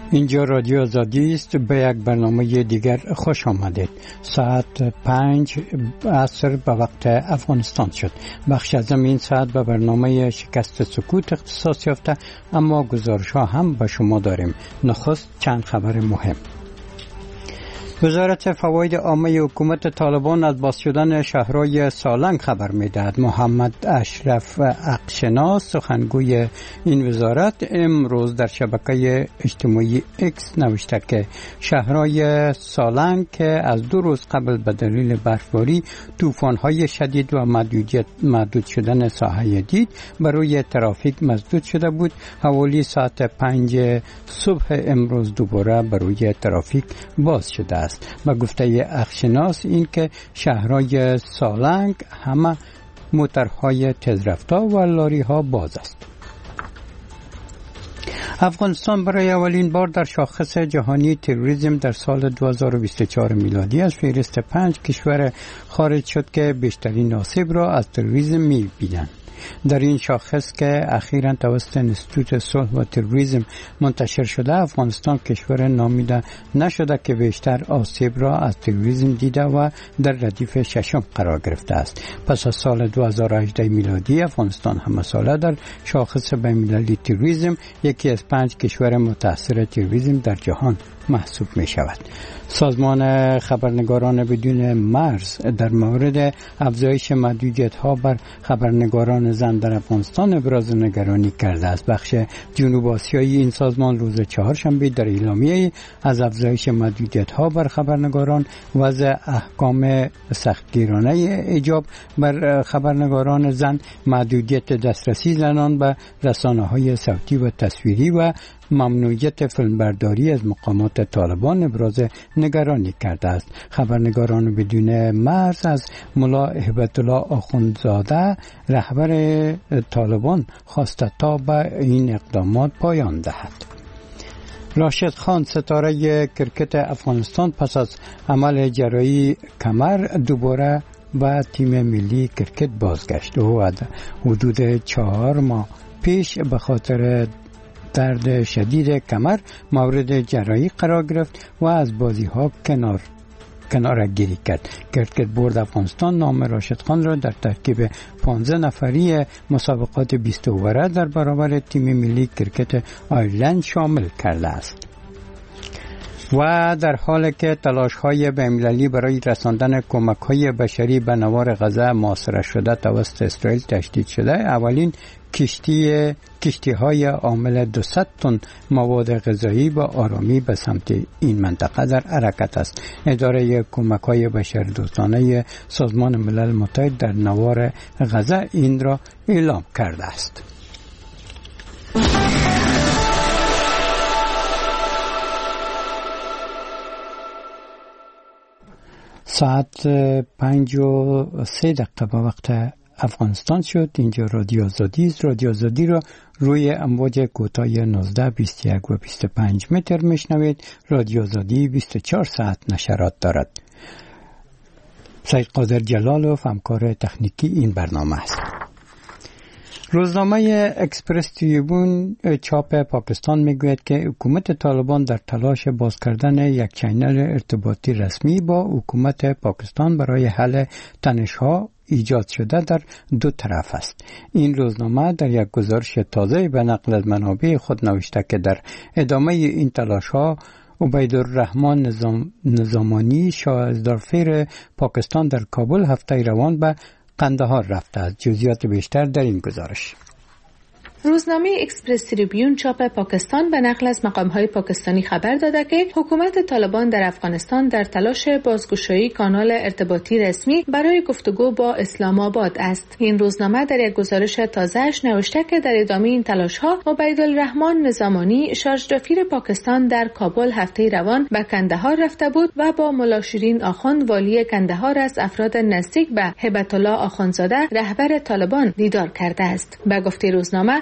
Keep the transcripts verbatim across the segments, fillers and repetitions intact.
اینجا رادیو آزادی است. به یک برنامه دیگر خوش آمدید. ساعت پنج عصر به وقت افغانستان شد. بخش از این ساعت به برنامه شکست سکوت اختصاص یافته، اما گزارش ها هم به شما داریم. نخست چند خبر مهم. وزارت فواید عامه حکومت طالبان از باز شدن شهرهای سالنگ خبر می‌دهد. محمد اشرف عقشناس سخنگوی این وزارت امروز در شبکه اجتماعی اکس نوشته که شهرهای سالنگ که از دو روز قبل به دلیل برفباری، طوفان‌های شدید و محدودیت محدود شدن ساحه دید برای ترافیک مسدود شده بود، حوالی ساعت پنج صبح امروز دوباره برای ترافیک باز شده است. با گفته اخشناس این که شهرهای سالنگ همه موترهای تیزرفتار و لاری ها باز است. افغانستان برای اولین بار در شاخص جهانی تروریسم در سال دو هزار و بیست و چهار میلادی از فهرست پنج کشور خارج شد که بیشترین آسیب را از تروریسم می‌بینند. در این شاخص که اخیراً توسط انستیتوت صلح و تروریسم منتشر شده، افغانستان کشور نامیده نشده که بیشتر آسیب را از تروریسم دیده و در ردیف ششم قرار گرفته است. پس از سال دو هزار و هجده میلادی افغانستان همساله در شاخص بین‌المللی تروریسم یکی از پنج کشور متأثر تروریسم در جهان محسوب می شود. سازمان خبرنگاران بدون مرز در مورد افزایش محدودیت‌ها بر خبرنگاران زن در افغانستان ابراز نگرانی کرده است. بخش جنوب آسیایی این سازمان روز چهارشنبه در اعلامیه از افزایش محدودیت‌ها بر خبرنگاران، وضع احکام سختگیرانه ایجاب بر خبرنگاران زن، محدودیت دسترسی زنان به رسانه‌های صوتی و تصویری و ممنوعیت فیلمبرداری از مقامات طالبان ابراز نگرانی کرده است. خبرنگاران بدون مرز از ملا هبت الله آخوندزاده رهبر طالبان خواسته تا به این اقدامات پایان دهد. راشد خان ستاره کرکت افغانستان پس از عمل جراحی کمر دوباره به تیم ملی کرکت بازگشت. او حدود چهار ماه پیش به خاطر درد شدید کمر مورد جراحی قرار گرفت و از بازی ها کنار کنار گیری کرد. کرکت بورد افغانستان نام راشد خان را در ترکیب پانزده نفری مسابقات بیست اووره در برابر تیم ملی کرکت آیرلند شامل کرده است. و در حالی که تلاش‌های بین‌المللی برای رساندن کمک‌های بشری به نوار غزه محاصره شده توسط اسرائیل تشدید شده، اولین کشتی کشتی‌های حامل دویست تن مواد غذایی با آرامی به سمت این منطقه در حرکت است. اداره کمک‌های بشردوستانه سازمان ملل متحد در نوار غزه این را اعلام کرده است. ساعت پنج و سه دقیقه به وقت افغانستان شد. اینجا رادیو آزادی است. رادیو آزادی را روی امواج کوتاه نوزده، بیست و یک و بیست و پنج متر میشنوید. رادیو آزادی بیست و چهار ساعت نشرات دارد. سید قادر جلالوف همکار تکنیکی این برنامه است. روزنامه اکسپرس تریبون چاپ پاکستان میگوید که حکومت طالبان در تلاش باز کردن یک چینل ارتباطی رسمی با حکومت پاکستان برای حل تنش‌ها ایجاد شده در دو طرف است. این روزنامه در یک گزارش تازه به نقل از منابع خود نوشته که در ادامه این تلاش‌ها عبیدالرحمن نظام نظامانی شاهزادفیر پاکستان در کابل هفته روان به قندهار رفته است. جزئیات بیشتر در این گزارش. روزنامه اکسپرس تریبیون چاپ پاکستان به نقل از مقام‌های پاکستانی خبر داده که حکومت طالبان در افغانستان در تلاش بازگشایی کانال ارتباطی رسمی برای گفتگو با اسلام آباد است. این روزنامه در یک گزارش تازه‌اش نوشته که در ادامه این تلاش‌ها عبیدالرحمن نظامانی شارژدافیر پاکستان در کابل هفته روان به کندهار رفته بود و با ملا شیرین آخوند والی کندهار از افراد نزدیک به هبت الله آخوندزاده رهبر طالبان دیدار کرده است. به گفته روزنامه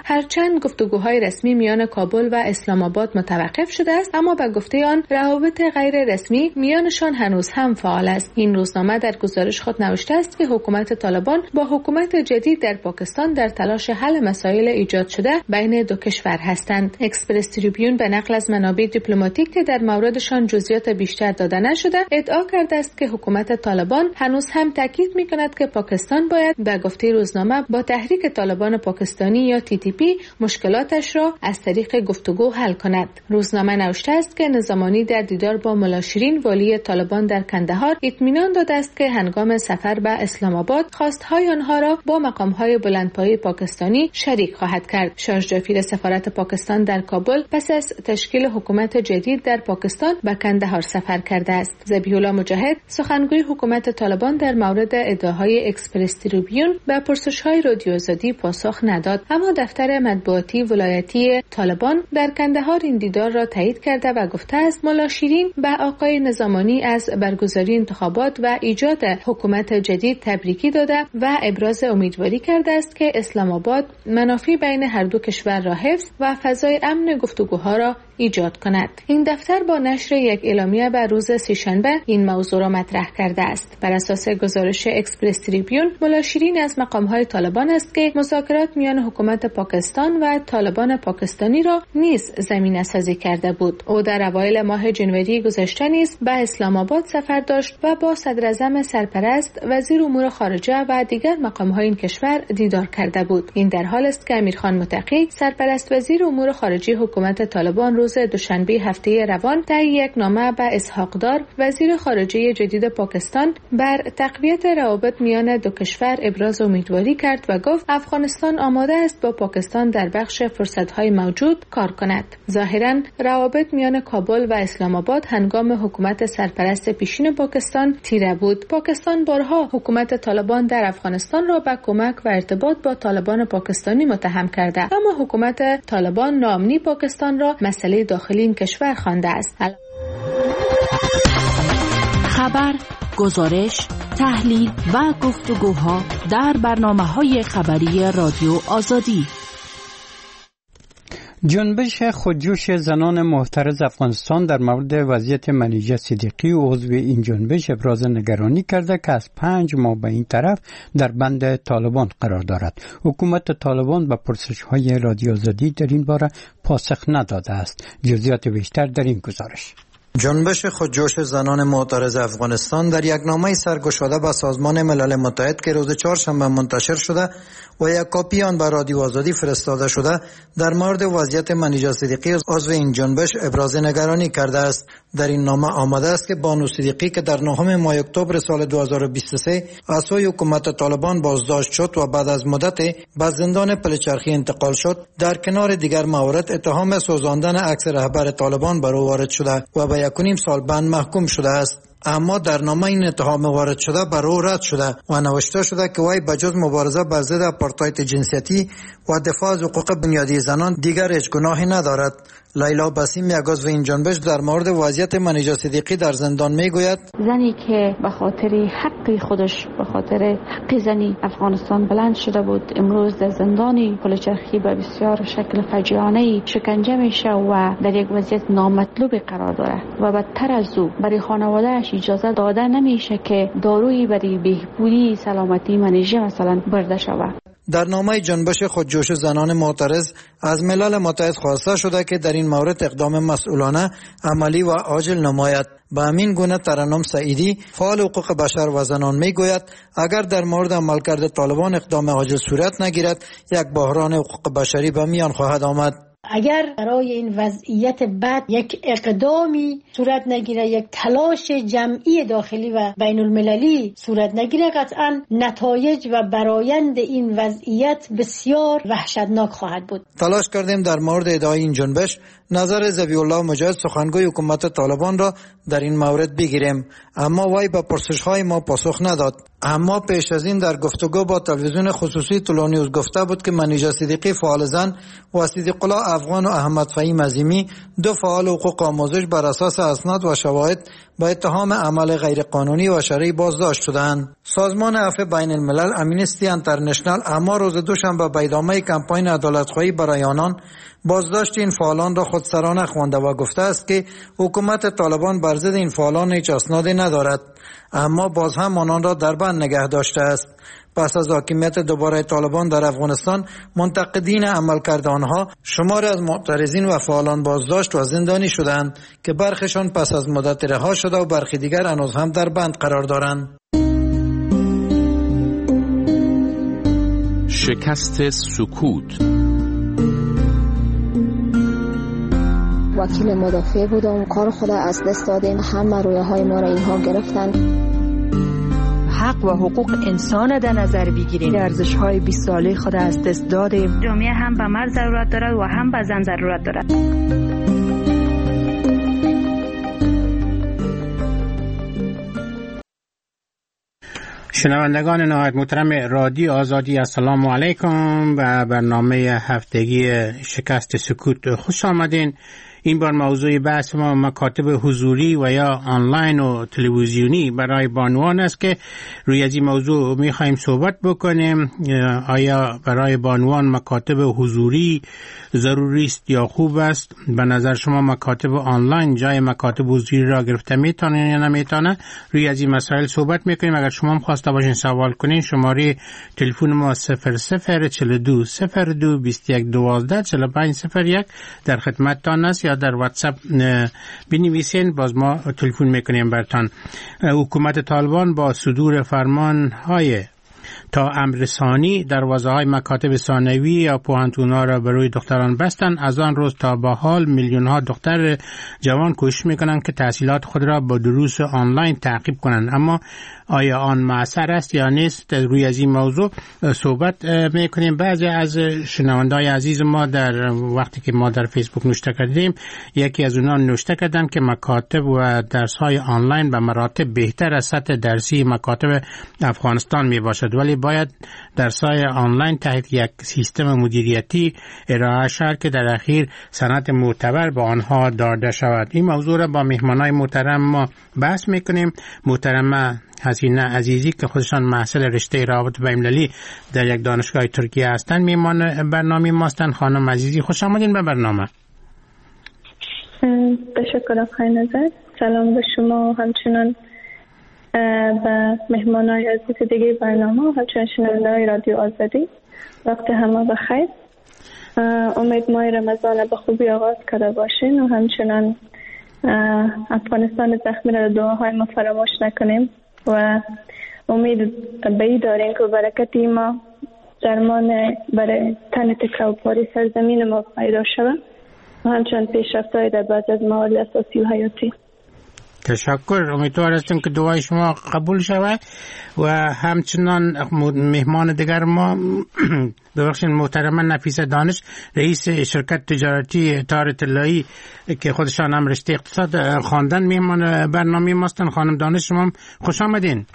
هرچند گفتگوهای رسمی میان کابل و اسلام آباد متوقف شده است، اما به گفته آن روابط غیر رسمی میانشان هنوز هم فعال است. این روزنامه در گزارش خود نوشته است که حکومت طالبان با حکومت جدید در پاکستان در تلاش حل مسائل ایجاد شده بین دو کشور هستند. اکسپرس تریبیون به نقل از منابع دیپلماتیک که در موردشان جزئیات بیشتر داده نشده ادعا کرده است که حکومت طالبان هنوز هم تاکید می‌کند که پاکستان باید به گفته روزنامه با تحریک طالبان پاکستانی یا تی تی پی مشکلاتش را از طریق گفتگو حل کند. روزنامه نوشته است که نظامانی در دیدار با ملا شیرین والی طالبان در کندهار اطمینان داده است که هنگام سفر به اسلام آباد خواستهای آنها را با مقام‌های بلندپایه پاکستانی شریک خواهد کرد. شارژ جافیر سفارت پاکستان در کابل پس از تشکیل حکومت جدید در پاکستان به کندهار سفر کرده است. ذبیح الله مجاهد سخنگوی حکومت طالبان در مورد ادعاهای اکسپرس تریبیون به پرسش‌های رادیو آزادی پاسخ نداد، اما دفتر مطبوعاتی ولایتی طالبان در کندهار این دیدار را تایید کرده و گفته است ملا شیرین به آقای نظامانی از برگزاری انتخابات و ایجاد حکومت جدید تبریکی داده و ابراز امیدواری کرده است که اسلام آباد منافع بین هر دو کشور را حفظ و فضای امن گفتگوها را ایجاد کند. این دفتر با نشر یک اعلامیه بر روز سه‌شنبه این موضوع را مطرح کرده است. بر اساس گزارش اکسپرس تریبیون ملا شیرین از مقام‌های طالبان است که مذاکرات میان حکومت پاکستان و طالبان پاکستانی را نیز زمینه‌سازی کرده بود. او در اوایل ماه جنوری گذشته نیز به اسلام آباد سفر داشت و با صدراعظم سرپرست، وزیر امور خارجه و دیگر مقام‌های این کشور دیدار کرده بود. این در حال است که امیرخان متقی سرپرست وزیر امور خارجه حکومت طالبان روز دوشنبه هفته روان در یک نامه به اسحاق دار وزیر خارجه جدید پاکستان بر تقویت روابط میان دو کشور ابراز امیدواری کرد و گفت افغانستان آماده است با پاکستان در بخش فرصت‌های موجود کار کند. ظاهراً روابط میان کابل و اسلام آباد هنگام حکومت سرپرست پیشین پاکستان تیره بود. پاکستان بارها حکومت طالبان در افغانستان را به کمک و ارتباط با طالبان پاکستانی متهم کرده، اما حکومت طالبان ناامنی پاکستان را مسئله داخلی این کشور خوانده است. خبر، گزارش، تحلیل و گفتگوها در برنامه‌های خبری رادیو آزادی. جنبش خودجوش زنان محترض افغانستان در مورد وضعیت منیژه صدیقی و عضو این جنبش ابراز نگرانی کرده که از پنج ماه به این طرف در بند طالبان قرار دارد. حکومت طالبان به پرسش‌های رادیو آزادی در این باره پاسخ نداده است. جزئیات بیشتر در این گزارش. جنبش خودجوش زنان معترض افغانستان در یک نامه سرگشاده به سازمان ملل متحد که روز چهارشنبه منتشر شده و یک کاپی آن به رادیو آزادی فرستاده شده در مورد وضعیت منیژه صدیقی عضو این جنبش ابراز نگرانی کرده است. در این نامه آمده است که بانو صدیقی که در نهم ماه اکتبر سال دو هزار و بیست و سه از سوی حکومت طالبان بازداشت شد و بعد از مدت به زندان پلچرخی انتقال شد، در کنار دیگر موارد اتهام سوزاندن عکس رهبر طالبان بر او وارد شده و به یک و نیم سال بند محکوم شده است. اما در نامه این اتهام وارد شده بر او رد شده و نوشته شده که وی بجز مبارزه بر ضد آپارتاید جنسیتی و دفاع از حقوق بنیادی زنان دیگر هیچ گناهی ندارد. لیلا بسیم یک عضو این جنبش در مورد وضعیت منیژه صدیقی در زندان میگوید زنی که به خاطر حق خودش، به خاطر حق زنی افغانستان بلند شده بود، امروز در زندانی پلچرخی به بسیار شکل فجیعانه‌ای شکنجه میشه و در یک وضعیت نامطلوبی قرار داره و بدتر از او برای خانواده‌اش اجازه داده نمیشه که دارویی برای بهبودی سلامتی منیژه مثلا برده شود. در نامه جنبش خودجوش زنان معترض از ملل متحد خواسته شده که در این مورد اقدام مسئولانه، عملی و عاجل نماید. به همین گونه ترنم سعیدی فعال حقوق بشر و زنان میگوید اگر در مورد عملکرد طالبان اقدام عاجل صورت نگیرد یک بحران حقوق بشری به میان خواهد آمد. اگر برای این وضعیت بد یک اقدامی صورت نگیره، یک تلاش جمعی داخلی و بین المللی صورت نگیره، قطعا نتایج و برآیند این وضعیت بسیار وحشتناک خواهد بود. تلاش کردیم در مورد ادعای این جنبش نظر ذبیح الله مجاهد سخنگوی حکومت طالبان را در این مورد بگیریم، اما وی به پرسش‌های ما پاسخ نداد. اما پیش از این در گفتگو با تلویزیون خصوصی طلوع نیوز گفته بود که منیژه صدیقی فعال زن و صدیق الله افغان و احمد فهیم عظیمی دو فعال حقوق آموزش بر اساس اسناد و شواهد به اتهام عمل غیرقانونی و شرعی بازداشت شدند. سازمان عفو بین الملل امنیستی انترنشنال اما روز دوشنبه به ادامه کمپاین عدالتخواهی برای آنان بازداشت این فعالان را خودسرانه خوانده و گفته است که حکومت طالبان بر ضد این فعالان هیچ اسنادی ندارد، اما باز هم آنان را در بند نگه داشته است. پس از حاکمیت دوباره طالبان در افغانستان، منتقدین عملکرد آنها شماری از معترضین و فعالان بازداشت و زندانی شدند که برخیشان پس از مدت رها شده و برخی دیگر هنوز هم در بند قرار دارند. شکست سکوت. وکیل مدافع بودم، کار خود از دست دادیم، همه رویه های ما را اینها گرفتن. حق و حقوق انسان در نظر بگیریم، ارزش های بیست ساله خود از دست دادیم. جامعه هم به مرد ضرورت دارد و هم به زن ضرورت دارد. شنوندگان نهایت محترم رادیو آزادی، السلام علیکم. و برنامه هفتگی شکست سکوت خوش آمدین. این بار موضوع بحث ما مکاتب حضوری و یا آنلاین و تلویزیونی برای بانوان است که روی از این موضوع می خواهیم صحبت بکنیم. آیا برای بانوان مکاتب حضوری ضروری است یا خوب است؟ به نظر شما مکاتب آنلاین جای مکاتب حضوری را گرفته میتونه یا نمیتونه؟ روی از این مسائل صحبت میکنیم. اگر شما هم خواسته باشین سوال کنین، شماره تلفن ما صفر صفر چهل و دو صفر دو بیست و یک دوازده چهل و پنج صفر یک در خدمتتان است، یا در واتساپ بنویسین، باز ما تلفن میکنیم برتان. حکومت طالبان با صدور فرمان های تا امررسانی دروازه های مکاتب ثانوی یا پوهنتون‌ها را برای دختران بستند. از آن روز تا به حال میلیون ها دختر جوان کوشش میکنند که تحصیلات خود را با دروس آنلاین تعقیب کنند، اما آیا آن مؤثر است یا نیست؟ روی از این موضوع صحبت میکنیم. بعضی از شنونده‌های عزیز ما در وقتی که ما در فیسبوک نوشته کردیم، یکی از اونها نوشته کردند که مکاتب و درس‌های آنلاین به مراتب بهتر از سطح درسی مکاتب افغانستان می باشد، ولی باید درس‌های آنلاین تحت یک سیستم مدیریتی ارائه شود که در اخیر سند معتبر به آنها داده شود. این موضوع را با مهمانای محترم ما بحث میکنیم. محترمه حسینه عزیزی که خودشان محصل رشته روابط بین‌المللی در یک دانشگاه ترکیه هستند، میهمان برنامه ما هستند. خانم عزیزی خوش آمدین به برنامه. تشکر آقای نظر. سلام به شما و همچنان به مهمانای عزیز دیگه برنامه و همچنان شنونده‌های رادیو آزادی. وقت همه بخیر. امید ماه رمضان به خوبی آغاز کرده باشین و همچنان افغانستان زخمی را دعاهای ما فراموش نکنیم و امید به این داریم که برکتی ما درمان برای تن تکه و پاره سرزمین ما پیدا شود و همچنان پیشرفت‌های در بعض از موارد اساسی و حیاتی. تشکر. امیدوار هستیم که دعای شما قبول شود و همچنان مهمان دیگر ما ببخشید محترمه نفیسه دانش، رئیس شرکت تجارتی تار اطلاعی که خودشان هم رشته اقتصاد خواندن، مهمان برنامه ما هستند. خانم دانش شما خوش آمدین.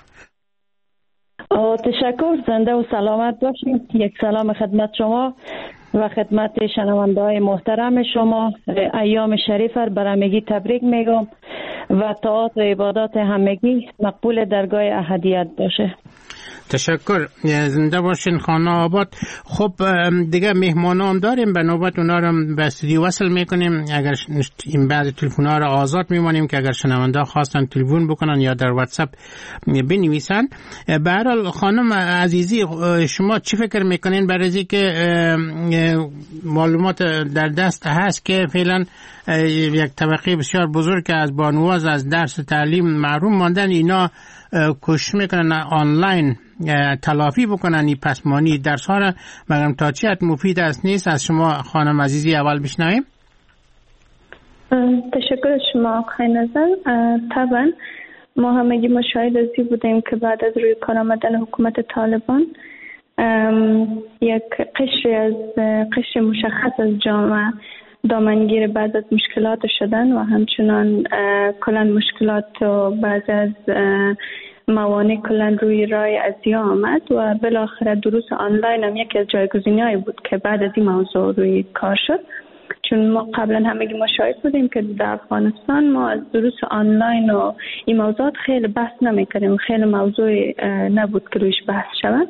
تشکر. زنده و سلامت باشید. یک سلام خدمت شما و خدمت شنونده‌های محترم شما. ایام شریف را بر همگی تبریک میگم و طاعات و عبادات همگی مقبول درگاه احدیت باشه. تشکر. زنده باشین خانه آباد. خب دیگه مهمان هم داریم، به نوبت اونا رو به استودیو وصل میکنیم. اگر این بعد تلفن ها رو آزاد میمانیم که اگر شنونده خواستن تلفن بکنن یا در واتساپ بنویسن. به هر حال خانم عزیزی شما چی فکر میکنین برای اینکه که معلومات در دست هست که فعلا یک طبقه بسیار بزرگ که از بانواز از درس تعلیم محروم ماندن، اینا کوشش میکنن آنلاین تلافی بکنن این پسمانی درس ها را، مگم تا چی حد مفید است نیست؟ از شما خانم عزیزی اول بشنویم. تشکر شما آقای نظر. طبعا ما همگی مشاهد ازی بودیم که بعد از روی کار آمدن حکومت طالبان یک قشری از قشر مشخص از جامعه دامنگیر بعض از مشکلات شدن و همچنان کلان مشکلات و بعض از موانع کلان روی رای ازیا آمد و بالاخره دروس آنلاین هم یکی از جایگزین‌هایی بود که بعد از این موضوع روی کار شد، چون ما قبلا همگی ما شاهد بودیم که در افغانستان ما از دروس آنلاین و این موضوعات خیلی بحث نمی‌کردیم، خیلی موضوع نبود که رویش بحث شود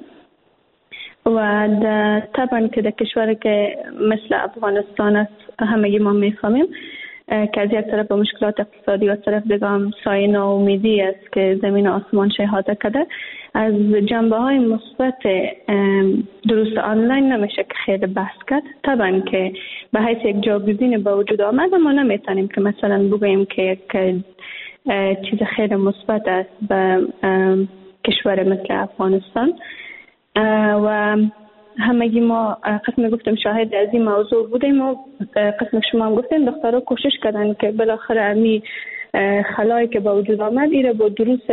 و طبعا که در کشوری که مثل افغانستان است همگی ما می‌فهمیم که از یک طرف با مشکلات اقتصادی و از طرف دیگه هم سایه ناامیدی است که زمین آسمان شهاده کرده. از جنبه های مثبت دروس آنلاین نمیشه که خیلی بحث کرد. طبعا که به حیث یک جاگزین به وجود آمد ما نمیتونیم که مثلا بگوییم که یک چیز خیلی مثبت است به کشور مثل افغانستان و همگی ما قسم گفتم شاهد از این موضوع بودیم و قسم شما هم گفتیم دخترها کوشش کردن که بالاخره امی خلایی که با وجود آمد ایره با دروس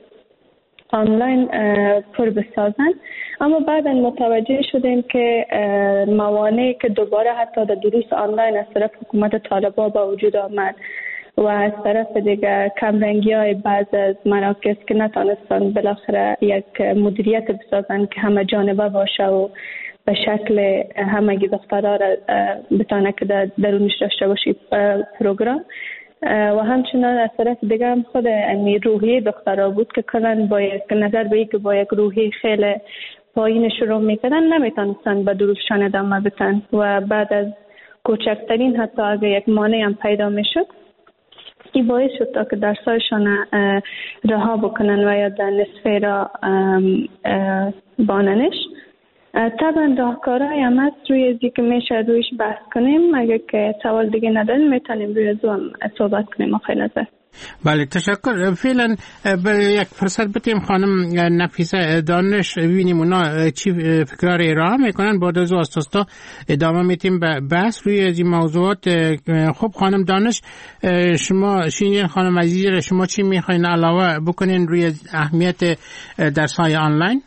آنلاین پر بسازن، اما بعدا متوجه شدیم که موانعی که دوباره حتی در دروس آنلاین از طرف حکومت طالبان با وجود آمد و از طرف دیگه کمرنگی های بعض از مراکز که نتانستن بالاخره یک مدیریت بسازن که همه جانبه باشه و به شکل همگی دخترها را بتانه که در درونش داشته باشی پروگرام و همچنان از طرف دیگه هم خود امی روحی دخترها بود که کلن با یک نظر به یک با یک روحی خیلی پایین شروع میکردن نمیتونستن به دروسشان ادامه بدن و بعد از کوچکترین حتی اگه یک مانع هم پیدا میشد این باعث شد تا که درسایشان رها بکنن و یا در نصفه را باننش. طبعا راهکارهای هم هست روی ازی که میشه رویش بحث کنیم. اگر که سوال دیگه نداریم میتونیم روی ازو هم صحبت کنیم. آخه نظر بله تشکر. فعلا یک فرصت بتیم خانم نفیسه دانش ببینیم اونا چی فکرار ارائه میکنن، بعد از استاستا ادامه میتیم بحث روی این موضوعات. خب خانم دانش شما شینین خانم عزیزی شما چی میخواین علاوه بکنین روی اهمیت درس‌های آنلاین؟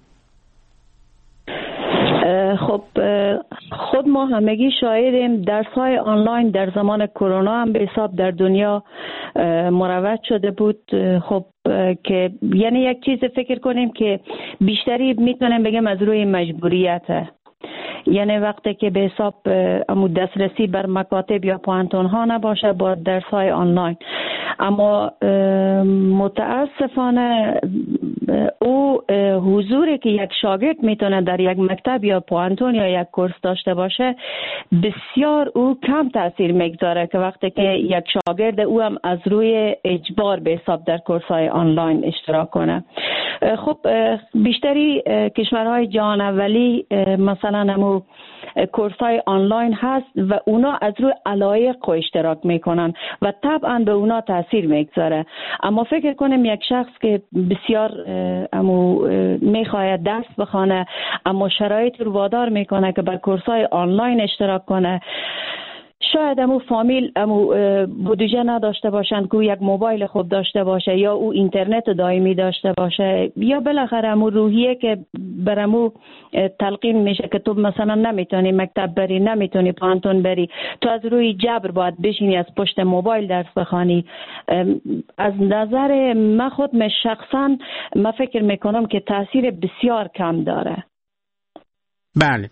خب خود ما همگی شاهدیم درس‌های آنلاین در زمان کرونا هم به حساب در دنیا مروج شده بود. خب که یعنی یک چیز فکر کنیم که بیشتری میتونیم بگم از روی مجبوریته، یعنی وقتی که به حساب امو دسترسی بر مکاتب یا پوانتون ها نباشه با درس های آنلاین. اما متاسفانه او حضوری که یک شاگرد میتونه در یک مکتب یا پوانتون یا یک کورس داشته باشه بسیار او کم تاثیر میگذاره که وقتی که یک شاگرد او هم از روی اجبار به حساب در کورس های آنلاین اشتراک کنه. خب بیشتری کشورهای جهان اولی مثلا همو کورس های آنلاین هست و اونا از روی علایق و اشتراک میکنن و طبعا به اونا تاثیر میگذاره. اما فکر کنم یک شخص که بسیار امو میخواهد درس بخونه اما شرایط رو وادار میکنه که بر کورس های آنلاین اشتراک کنه، شاید امو فامیل امو بودجه نداشته باشند که یک موبایل خوب داشته باشه یا او اینترنت دائمی داشته باشه یا بالاخره امو روحیه که برامو تلقین میشه که تو مثلا نمیتونی مکتب بری، نمیتونی پانتون بری، تو از روی جبر باید بشینی از پشت موبایل درس بخوانی. از نظر من خود من شخصا من فکر میکنم که تاثیر بسیار کم داره. بله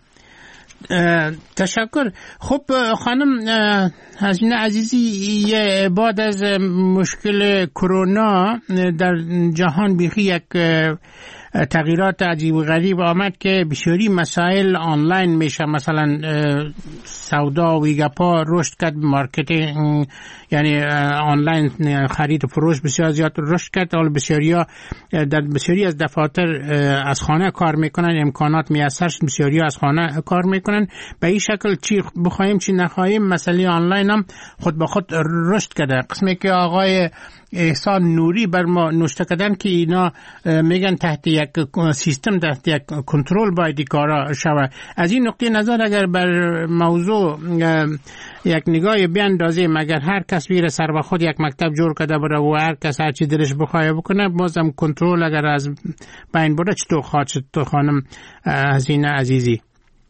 تشکر. خب خانم حسین عزیزی بعد از مشکل کرونا در جهان بیخی یک تغییرات عجیب و غریب آمد که بسیاری مسائل آنلاین میشه، مثلا سودا و گپا رشد کرد، مارکتینگ یعنی آنلاین خرید و فروش بسیار زیاد رشد کرد. حالا بسیاریا در بسیاری از دفاتر از خانه کار میکنن، امکانات میسر شد، بسیاری از خانه کار میکنن. به این شکل چی بخوایم چی نخواهیم مسئله آنلاین هم خود به خود رشد کرده. قسمی که آقای احسان نوری بر ما نوشته کردن که اینا میگن تحت یک سیستم، تحت یک کنترل باید کارا شود. از این نقطه نظر اگر بر موضوع یک نگاهی بیاندازیم، اگر هر کس بیره سر به خود یک مکتب جور کرده بره و هر کس هر چی دلش بخواه بکنه، بازم کنترل اگر از بین بره چطور خواهد شد؟ تو خانم حسین عزیزی.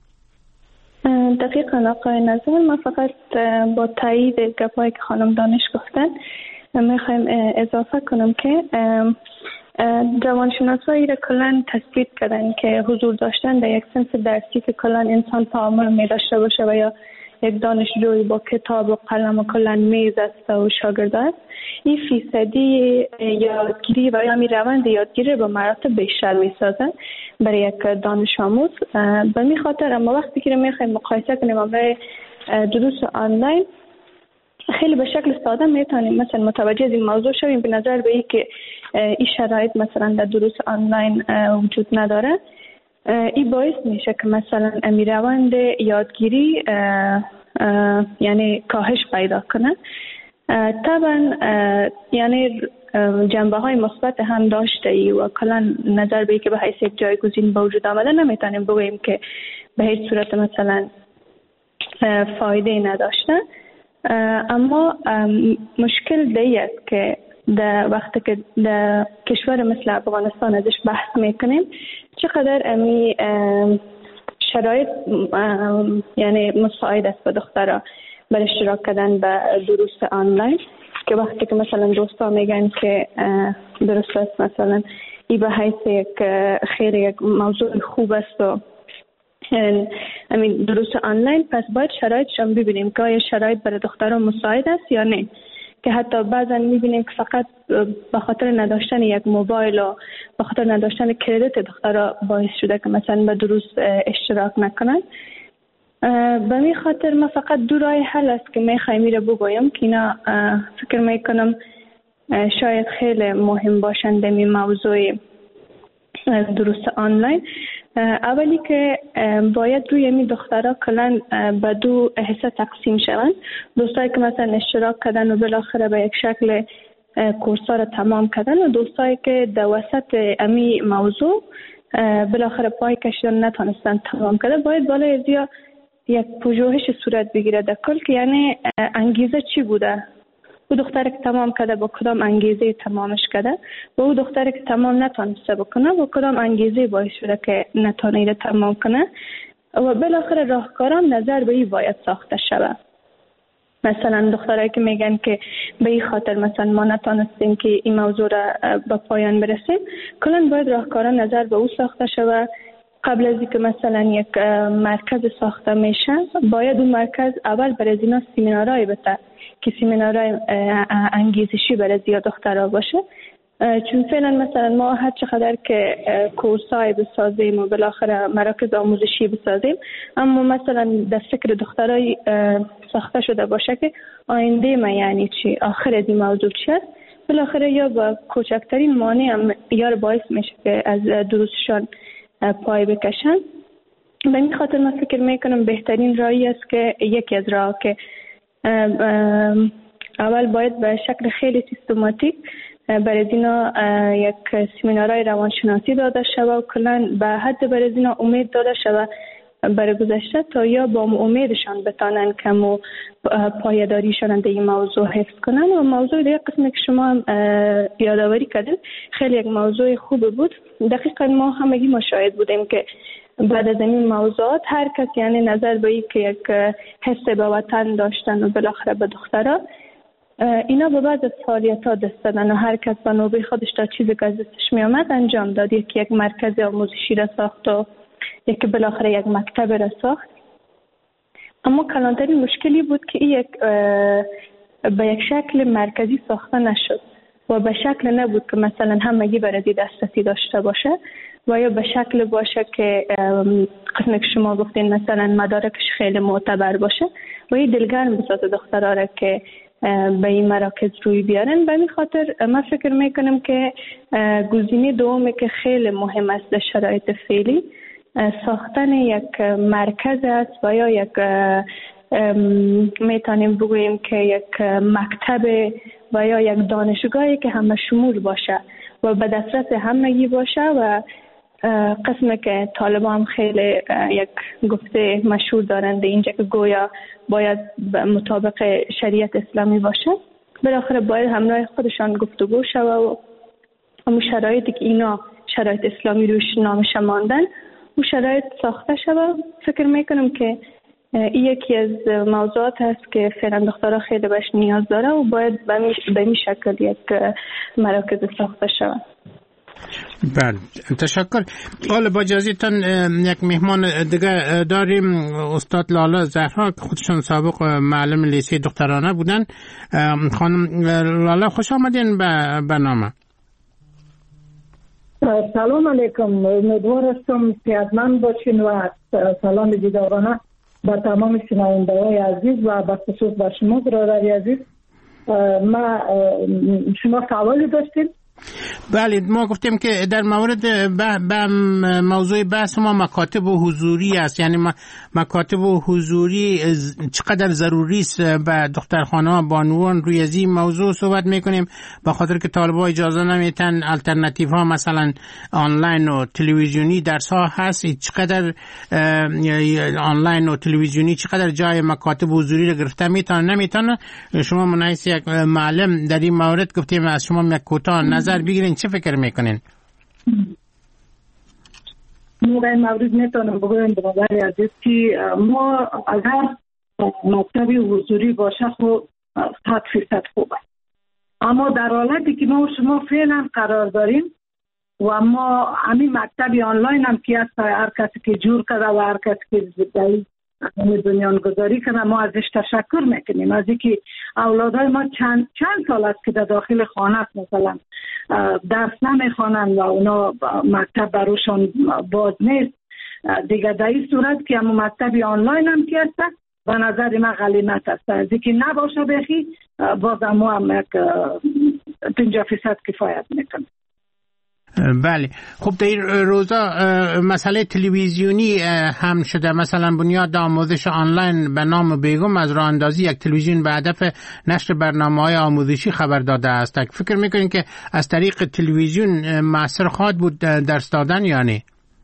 دقیقاً آقای نظر، من فقط با تایید گپایی که خانم دانش گفتن میخوایم اضافه کنم که روانشناسایی را کلان تثبیت کردن که حضور داشتن در یک سنف درسی که کلان انسان تعامل می داشته باشه و یا یک دانشجوی با کتاب و قلم و کلا میز است و شاگرد است، این فیصدی یادگیری و یا می روند یادگیری به مراتب بیشتر می سازن برای یک دانش آموز. به می خاطر اما وقتی که می خواهیم مقایسه کنیم برای دروس آنلاین، خیلی به شکل ساده میتونیم مثلا متوجه از این موضوع شویم به نظر به این که این شرایط مثلا در دروس آنلاین وجود نداره. این باعث میشه که مثلا روند یادگیری یعنی کاهش پیدا کنه. طبعا یعنی جنبه های مثبت هم داشته ای و کلا نظر به که به حیث یک جایگزین به وجود آمده نمیتونیم بگوییم که به هیچ صورت مثلا فایده نداشته. اما مشکل دیگه است که در وقتی که در کشور مثل افغانستان ازش بحث میکنیم چقدر امی شرایط یعنی مساعد است به دخترها برای اشتراک کردن به دروس آنلاین، که وقتی که مثلا دوستا میگن که درست است مثلا ای به حیث یک خیلی یک موضوع خوب است و امین دروس آنلاین، پس باید شرایطشان ببینیم که آیا شرایط برای دخترها مساعد است یا نه، که حتی بعضا میبینیم که فقط به خاطر نداشتن یک موبایل و به خاطر نداشتن کردیت دخترها باعث شده که مثلا به دروس اشتراک نکنن. به می خاطر ما فقط دو راه حل است که میخوایم میره بگویم که اینا فکر میکنم شاید خیلی مهم باشند در این موضوع دروس آنلاین. اولی که باید روی می دخترها کلن به دو حصه تقسیم شوند. دوستایی که مثلا اشتراک کردن و بالاخره به یک شکل کورس‌ها را تمام کردن و دوستایی که در وسط امی موضوع بالاخره پای کشیدن نتونستن تمام کردن، باید بالای از یا یک پژوهش صورت بگیره در کل که یعنی انگیزه چی بوده، او دختری که تمام کرده با کدام انگیزه تمامش کرده و او دختری که تمام نتونسته بکنه با کدام انگیزه باعث شده که نتونه تمام کنه و بالاخره راهکاران نظر به این باید ساخته شود. مثلا دخترایی که میگن که به این خاطر مثلا ما نتونستیم که این موضوع را به پایان برسیم، کلا باید راهکاران نظر به او ساخته شود. قبل از اینکه مثلا یک مرکز ساخته میشه باید اون مرکز اول برای اینا سمینارای بده که سمینارای انگیزشی برای زیاد دخترها باشه، چون فعلا مثلا ما هر چقدر که کورسای بسازیم و بالاخره مراکز آموزشی بسازیم، اما مثلا در فکر دخترای ساخته شده باشه که آینده ما یعنی چی، آخر از این موضوع چی است، بالاخره یا با کوچکترین مانع هم یا باعث میشه که از دروسشان پای بکشن. به این خاطر من فکر میکنم بهترین راهی است که یکی از راه که اول باید به شکل خیلی سیستماتیک برای اینا یک سمینارهای روانشناسی داده شود و کلا به حد برای اینا امید داده شود برای گذشته تا یا با امیدشان بتانن که مو پایداریشان در این موضوع حفظ کنن. و موضوع دیگه قسمی که شما یادآوری کردین خیلی یک موضوع خوب بود. دقیقا ما همگی مشاهد بودیم که بعد از این موضوعات هر کس یعنی نظر به این که یک حس به وطن داشتن و بالاخره به دخترها اینا به بعد از فعالیت ها دست دادن و هر کس به نوبه خودش تا چیزی که از دستش می آمد انجام داد. یکی یک مرکز آموزشی را ساخت و یکی بالاخره یک مکتب را ساخت. اما کلانترین مشکلی بود که این یک به یک شکل مرکزی ساخته نشد و به شکل نبود که مثلا همگی برای دسترسی داشته باشه و یا به شکل باشه که قسمی که شما گفتین مثلا مدارکش خیلی معتبر باشه و این دلگرم بسازه دخترها را که به این مراکز روی بیارن. به این خاطر من فکر میکنم که گزینه دومی که خیلی مهم است در شرایط فعلی ساختن یک مرکز است و یا یک میتونیم بگوییم که یک مکتب و یا یک دانشگاهی که همه شمول باشه و به دسترس همگی باشه و قسمی که طالبان هم خیلی یک گفته مشهور دارند اینجا که گویا باید مطابق شریعت اسلامی باشه. بالاخره باید همراه خودشان گفتگو شود و همون شرایطی که اینا شرایط اسلامی روش نامش ماندن اون شرایط ساخته شود. فکر میکنم که این یکی از موضوعات هست که فعلا دخترها خیلی بهش نیاز داره و باید به این شکل یک مراکز ساخته شود. بله تشکر. حالا با اجازهتان یک مهمان دیگه داریم، استاد لاله زهرا که خودشون سابق معلم لیسه دخترانه بودن. خانم لاله خوش آمدین به برنامه. سلام علیکم، امیدوار هستم صحتمند باشین و سلام دیدارانه به تمام شنونده‌های عزیز و به خصوص به شما برادری عزیز. ما شما سوالی داشتید؟ بله ما گفتیم که در مورد به موضوع بحث ما مکاتب و حضوری است، یعنی مکاتب و حضوری چقدر ضروری است به دخترخانه ها بانوان. روی از این موضوع صحبت میکنیم به خاطر که طالبا اجازه نمیتن. الटरनेटिव ها مثلا آنلاین و تلویزیونی درس ها هست، چقدر آنلاین و تلویزیونی چقدر جای مکاتب حضوری رو گرفته میتونه نمیتونه. شما منعیس یک معلم در این مورد گفتیم از شما یک کوتاه نظر بگیرین، چه فکر میکنین؟ موقع مورد میتونم بگویم برادر عزیز که ما اگر مکتبی حضوری باشه خب صد فیصد خوبه، اما در حالتی که ما شما فعلا قرار داریم و ما همین مکتبی آنلاین هم که هست، هر کسی که جور کرده و هر کسی که زدهی همین بنیانگذاری کنه، ما ازش تشکر میکنیم از اینکه اولادای ما چند چند سال است که در داخل خانه مثلا درس نمیخوانند و اونا مکتب بروشان باز نیست دیگه. در این صورت که همون مکتبی آنلاین هم که هست و نظر ما غلیمت است، از اینکه نباشه بخی باز ما هم یک پنجاه فیصد کفایت میکنه. بله خب در روزا مسئله تلویزیونی هم شده، مثلا بنیاد آموزش آنلاین به نام بیگم از راه اندازی یک تلویزیون به هدف نشر برنامه‌های آموزشی خبر داده است. فکر میکنین که از طریق تلویزیون مؤثر خواهد بود درس دادن یا نه؟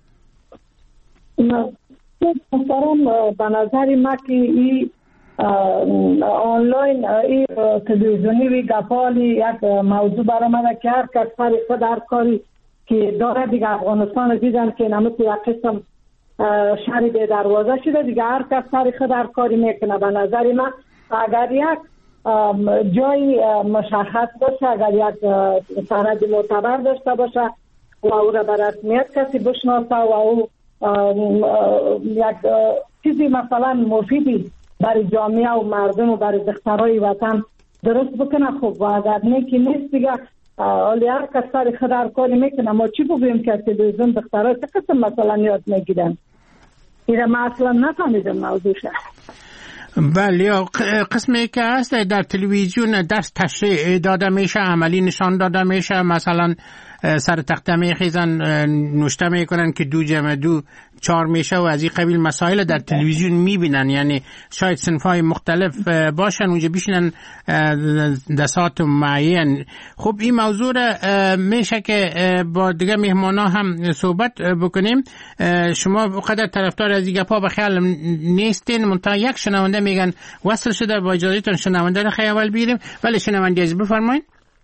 مثلا به نظر ما که این آنلاین این تلویزیونی و گپالی یک موضوع برآمده که هر کس پر خود هر کاری که داره دیگه افغانستان دیدن که نمید یک قسم شهری به دروازه شده دیگه، هر کس پر خود هر کاری میکنه. به نظر من اگر یک جای مشخص باشه، اگر یک سند معتبر داشته باشه و او را به رسمیت کسی بشناسه و او یک چیزی مثلا مفیدی برای جامعه و مردم و برای دخترای وطن درست بکنه خوب، و اگر نه که نیست دیگه حالی هر کس سر خود هر کاری میکنه. ما چی بگویم که تلویزیون دخترای چه قسم مثلا یاد میگیرن؟ ایره ما اصلا نفهمیدم موضوعش. بله قسمی که هست در تلویزیون درس تشریح داده میشه، عملی نشان داده میشه، مثلا سر تخته میخیزن نوشته میکنن که دو جمع دو چهار میشه و از این قبیل مسائل در تلویزیون میبینن. یعنی شاید صنفای مختلف باشن اونجا بشینن دستات معین. خب این موضوع میشه که با دیگه مهمانا هم صحبت بکنیم. شما قدر طرفدار از این گپا بخیال نیستین، منتها یک شنونده میگن وصل شده، با اجازهتون شنونده رو خیال بگیریم. ولی شنونده از بفرمایید.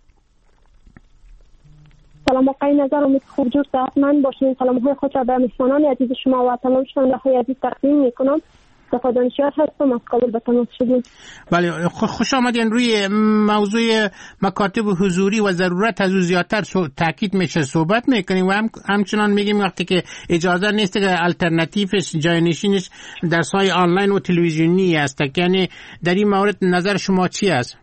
سلام آقای نظر، امید خوب جور صحتمند باشین. سلام های خود را به مهمانان عزیز شما و تمام شنونده های عزیز تقدیم میکنم. صفا دانشیار هستم از کابل به تماس شدیم. بله خوش آمدین. روی موضوع مکاتب حضوری و ضرورت از او زیادتر تاکید میشه صحبت میکنیم و هم همچنان میگیم وقتی که اجازه نیست که الटरनेटिवش جای نشینش درس های آنلاین و تلویزیونی است. یعنی در این مورد نظر شما چی است؟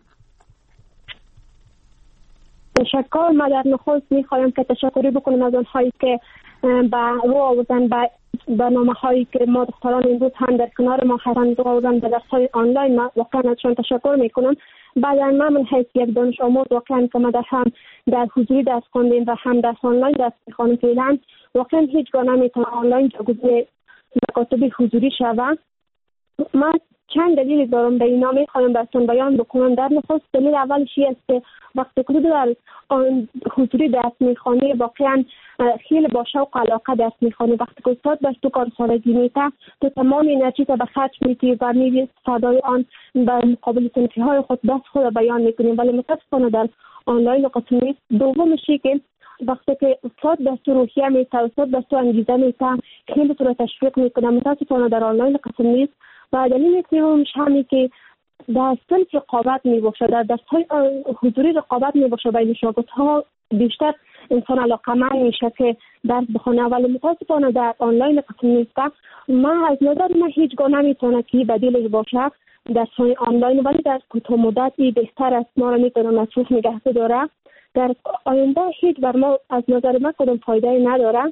تشکر. ما در نخست میخوایم که تشکری بکنیم از آنهایی که به رو آوردن به برنامه هایی که ما دختران امروز هم در کنار ما هستند رو آوردن به درس های آنلاین. ما واقعا ازشان تشکر میکنم. بعد من من حیث یک دانش آموز واقعا که ما در هم در حضوری درس خواندیم و هم در آنلاین درس میخوانیم فعلا، واقعا هیچگاه نمیتونه آنلاین جایگزین مکاتب حضوری شود. ما چند دلیل دارم به اینا میخوایم براتون بیان بکنم. در نخست دلیل اولش است که وقتی که در حضوری درس میخوانی واقعا خیلی با شوق و علاقه درس میخوانی. وقتی که استاد بر تو کار خارجی میته تو تمام انرژی تا به خرج میتی و میری استفاده آن در مقابل صنفی های خود بس خود بیان میکنیم. ولی متاسفانه در آنلاین قسم نیست. دومشی که وقتی که استاد بر تو روحیه میته، استاد بر تو انگیزه میته، خیلی تو رو تشویق میکنه. متاسفانه در آنلاین قسم نیست. و دلیل سومش همین که در صنف رقابت می باشه، در درس‌های حضوری رقابت می باشه بین شاگردها بیشتر انسان علاقمند میشه که درس بخونه، ولی متاسفانه در آنلاین قسم نیست. من از نظر من هیچگاه نمیتونه که بدیلش باشه درس‌های آنلاین، ولی در کوتاه مدتی بهتر است، ما را میتونه مصروف نگه داره. در آینده هیچ بر ما از نظر من کدام فایده نداره.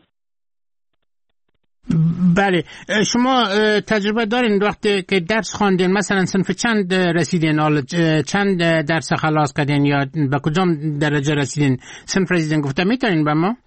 بله، شما تجربه دارین وقتی که درس خواندین مثلا صنف چند رسیدین، چند درس خلاص کردین یا به کدام درجه رسیدین، صنف رسیدین گفته میتونین به ما؟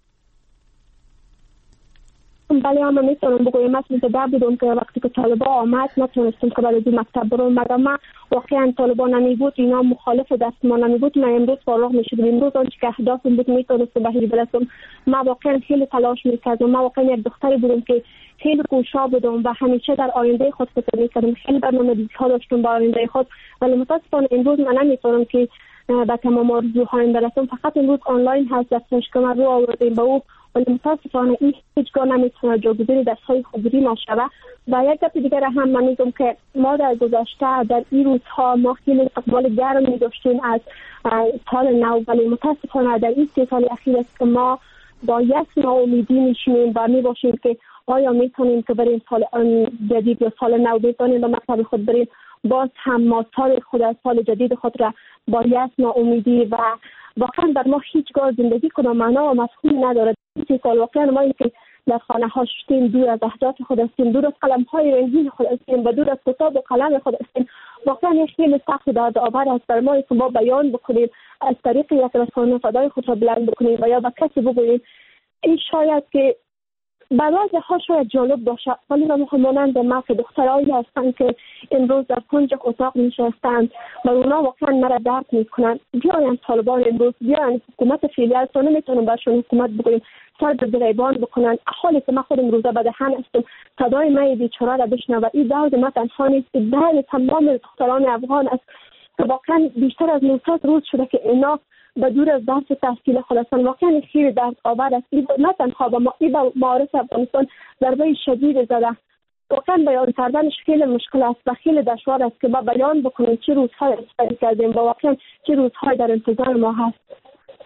بله اما میتونم بگویم مثل ده بودم که وقتی که طالبا آمد نتونستم که برای مکتب برم، مگم من واقعا طالبا نمی بود، اینا مخالف دست ما نمی بود، من امروز فارغ میشدم. امروز آنچه که اهدافم بود میتونستم به هیچ برسم. من واقعا خیلی تلاش میکردم، من واقعا یک دختری بودم که خیلی کوشا بودم و همیشه در آینده خود فکر میکردم، خیلی برنامه‌ریزی‌ها داشتم با آینده خود، ولی متاسفانه امروز من نمیتونم که به تمام آرزوهایم برسم. فقط امروز آنلاین هست دستش که من رو آوردیم به او، ولی متاسفانه این هیچگاه نمیتونه جایگزین دست‌های خودرویی ما شود. و یک دفعه دیگر هم من میگم که ما در گذشته در این روزها ما خیلی استقبال گرمی داشتیم از سال نو، ولی متاسفانه در این سه سال اخیر است که ما با یک ناامیدی میشیم و میباشیم که آیا میتونیم که بریم سال جدید یا سال نو بتونیم به مکتب خود بریم. باز هم ما سال خود از سال جدید خود را با یک ناامیدی و واقعا در ما هیچگاه زندگی کنم معنا و مفهوم نداره. این سال واقعا ما این که در خانه ها شدیم، دور از اهداف خود هستیم، دور از قلم های رنگین خود هستیم و دور از کتاب و قلم خود هستیم. واقعا این خیلی سخت دردآور است بر ما که ما بیان بکنیم از طریق یک رسانه صدای خود را بلند بکنیم و یا به کسی بگوییم. این شاید که بعضی ها شاید جالب باشه، ولی ما مانند ما که دخترایی هستند که امروز در کنج اتاق نشستند و اونا واقعا مرا درک میکنن. بیاین طالبان امروز، بیاین حکومت فعلی تا نمیتونم برشون حکومت بگویم سر به گریبان بکنن. حالی که من خودم روزه به دهن هستم صدای من بیچاره را بشنوه. این درد ما تنها نیست، درد تمام دختران افغان است که واقعا بیشتر از نهصد روز شده که اینا به دور از درس تحصیل خود هستند. واقعا خیلی درد آور است. این نه تنها به ما، این به معارف افغانستان ضربه شدید زده. واقعا بیان کردنش خیلی مشکل است و خیلی دشوار است که ما بیان بکنیم چه روزهای استفاده کردیم و واقعا چه روزهای در انتظار ما هست.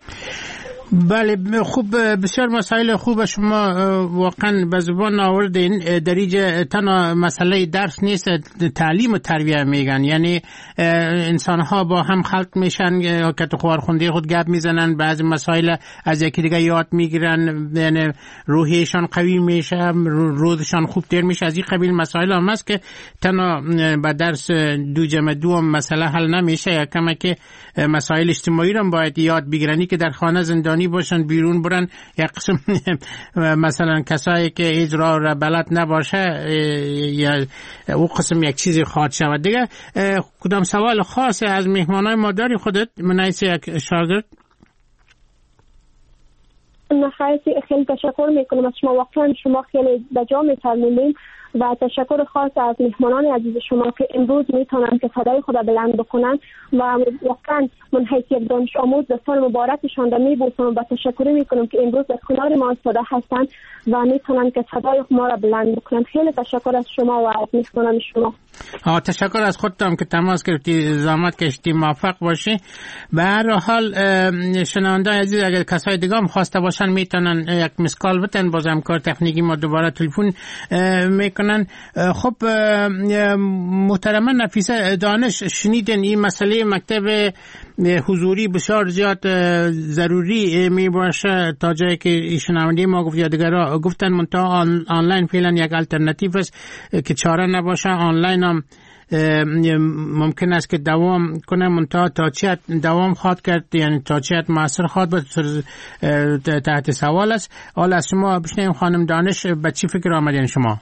بله خوب، بسیار مسائل خوب شما واقعا به زبان آوردین. در اینجا تنها مسئله درس نیست، تعلیم و تربیت میگن، یعنی انسان ها با هم خلط میشن که تو خوارخونده خود گپ میزنن، بعضی مسائل از یکی دیگه یاد میگیرن، یعنی روحیشان قوی میشه، روزشان خوب تر میشه. از این قبیل مسائل هم هست که تنها با درس دو جمع دو هم مسئله حل نمیشه، یا کما که مسائل اجتماعی رو باید یاد بگیرنی که در خانه زندانی باشن، بیرون برن. یک قسم مثلا کسایی که اجرا را بلد نباشه یا او قسم یک چیزی خواهد شود. دیگه کدام سوال خاص از مهمانای ما داری خودت من حیث یک شاگرد؟ من خیلی تشکر میکنم از شما، واقعا شما خیلی بجا میفرمایید و تشکر خاص از مهمانان عزیز شما که امروز میتونن که صدای خود بلند بکنن و واقعا من حیث یک دانش آموز دستان مبارکشان را میبوسم و تشکر میکنم که امروز در کنار ما ایستاده هستند و میتونن که صدای ما را بلند بکنن. خیلی تشکر از شما و از مهمانان شما. ها تشکر از خودتم که تماس گرفتی، زحمت کشیدی، موفق باشی. به هر حال شنونده عزیز اگر کسای دیگه هم خواسته باشن میتونن یک مسکال بتن، باز همکار تکنیکی ما دوباره تلفن میکنن. خب محترمه نفیسه دانش، شنیدن این مسئله مکتب حضوری بسیار زیاد ضروری می باشه تا جایی که شنونده ما گفت یا دیگرها گفتن، منتها آنلاین فعلا یک الٹرناتیو است که چاره نباشه. آنلاین هم ممکن است که دوام کنه، منتها تا چیت دوام خواهد کرد، یعنی تا چیت مؤثر خواهد بود تحت سوال است. حالا از شما بشنویم خانم دانش به چی فکر آمدین شما؟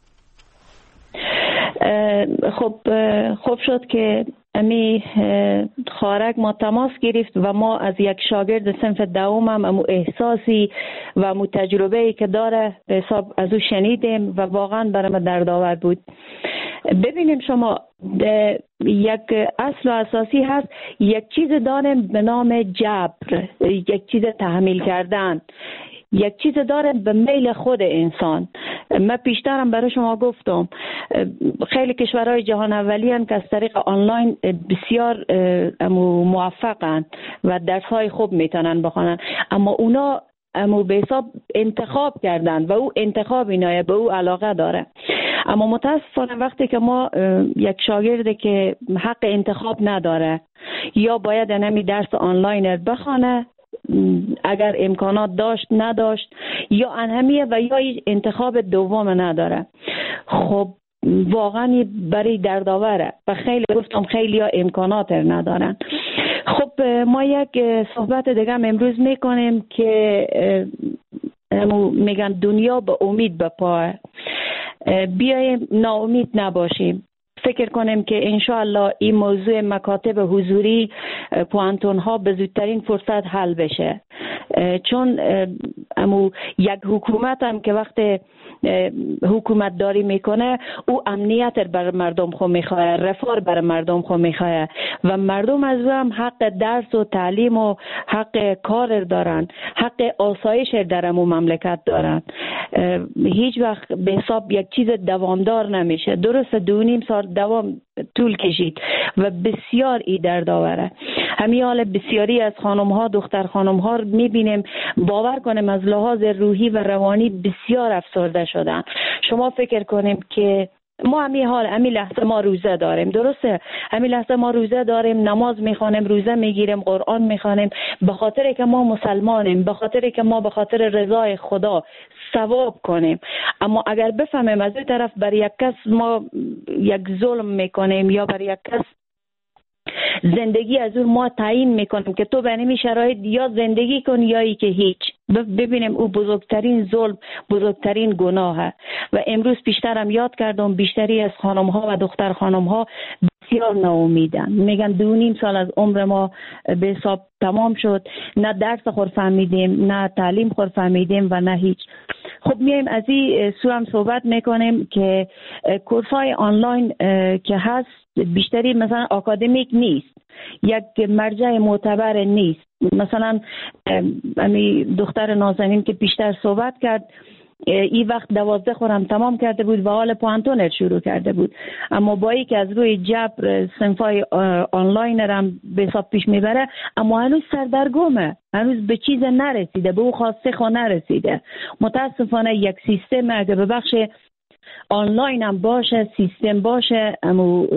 خب خوب شد که امی خارق ما تماس گرفت و ما از یک شاگرد صنف دوم هم امو احساسی و امو تجربه‌ای که داره به حساب از او شنیدیم و واقعا برای ما دردآور بود. ببینیم شما یک اصل و اساسی هست، یک چیز داریم به نام جبر، یک چیز تحمیل کردن، یک چیز داره به میل خود انسان. من پیشترم برای شما گفتم خیلی کشورهای جهان اولی هم که از طریق آنلاین بسیار موفقن و درس‌های خوب میتونن بخونن، اما اونا امو به حساب انتخاب کردن و او انتخاب اینایه به او علاقه داره. اما متاسفانه وقتی که ما یک شاگرده که حق انتخاب نداره یا باید نمی درس آنلاین بخونه اگر امکانات داشت نداشت یا انهمیه و یا انتخاب دوم نداره، خب واقعا برای دردآوره و خیلی گفتم خیلی ها امکانات ندارن. خب ما یک صحبت دیگه امروز میکنیم که میگن دنیا به امید به پاه، بیایم ناامید نباشیم، فکر کنیم که انشاءالله این موضوع مکاتب حضوری پوانتون ها به زودترین فرصت حل بشه، چون امو یک حکومت هم که وقت حکومت داری میکنه او امنیت بر مردم خو میخواه، رفاه بر مردم خو میخواه و مردم از او هم حق درس و تعلیم و حق کار دارن، حق آسایش در امو مملکت دارن. هیچ وقت به حساب یک چیز دوامدار نمیشه. درست دو نیم سال دوام طول کشید و بسیار ای درد آوره. همین حال بسیاری از خانم ها دختر خانم ها میبینیم باور کنیم از لحاظ روحی و روانی بسیار افسرده شدن. شما فکر کنیم که ما همین حال همین لحظه ما روزه داریم، درسته؟ همین لحظه ما روزه داریم، نماز میخوانیم، روزه میگیریم، قرآن میخوانیم، به خاطر که ما مسلمانیم، به خاطر که ما به خاطر رضای خدا ثواب کنیم. اما اگر بفهمیم از این طرف بر یک کس ما یک ظلم میکنیم یا بر یک کس زندگی از اون ما تعیین میکنیم که تو به این شرایط یا زندگی کن یا ای که هیچ، ببینیم او بزرگترین ظلم، بزرگترین گناهه. و امروز بیشتر هم یاد کردم بیشتری از خانم ها و دختر خانم ها بسیار ناامیدن، میگن دو نیم سال از عمر ما به حساب تمام شد، نه درس خور فهمیدیم، نه تعلیم خور فهمیدیم و نه هیچ. خب میایم از این سو هم صحبت میکنیم که کورس های آنلاین که هست بیشتری مثلا آکادمیک نیست، یک مرجع معتبر نیست. مثلا امی دختر نازنین که بیشتر صحبت کرد این وقت دوازده خورم تمام کرده بود و حال پوانتونر شروع کرده بود، اما با ای که از روی جبر صنفای آنلاین هم به حساب پیش میبره اما هنوز سردرگمه، هنوز به چیز نرسیده، به او خواسته خو نرسیده. متاسفانه یک سیستم اگه به بخش آنلاین هم باشه، سیستم باشه، اما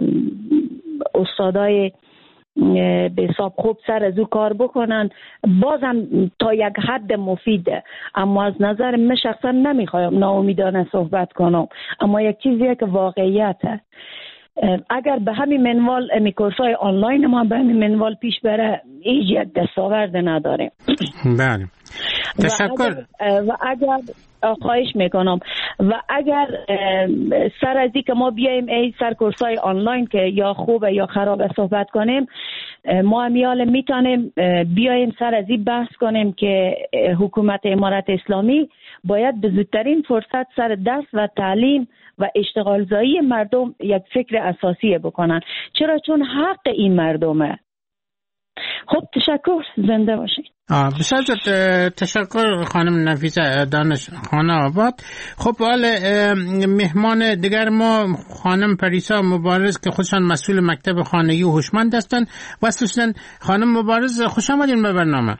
استادای به حساب خوب سر از او کار بکنن بازم تا یک حد مفیده. اما از نظر من شخصا نمیخوایم ناامیدانه صحبت کنم، اما یک چیزیه که واقعیته. اگر به همین منوال امی کورسای آنلاین ما به همین منوال پیش بره هیچ یک دستاورد نداره. بله تشکر. و اگر خواهش میکنم و اگر سر از این که ما بیایم ای سر کورسای آنلاین که یا خوبه یا خرابه صحبت کنیم، ما همیال میتونیم بیایم سر از این بحث کنیم که حکومت امارت اسلامی باید به زودترین فرصت سر درس و تعلیم و اشتغال زایی مردم یک فکر اساسی بکنن. چرا؟ چون حق این مردمه. خب تشکر، زنده باشید. بسیار تشکر خانم نفیسه دانش خانه آباد. خب حال مهمان دیگر ما خانم پریسا مبارز که خودشان مسئول مکتب خانگی و هوشمند هستند. واسه خانم مبارز خوش آمدین به برنامه.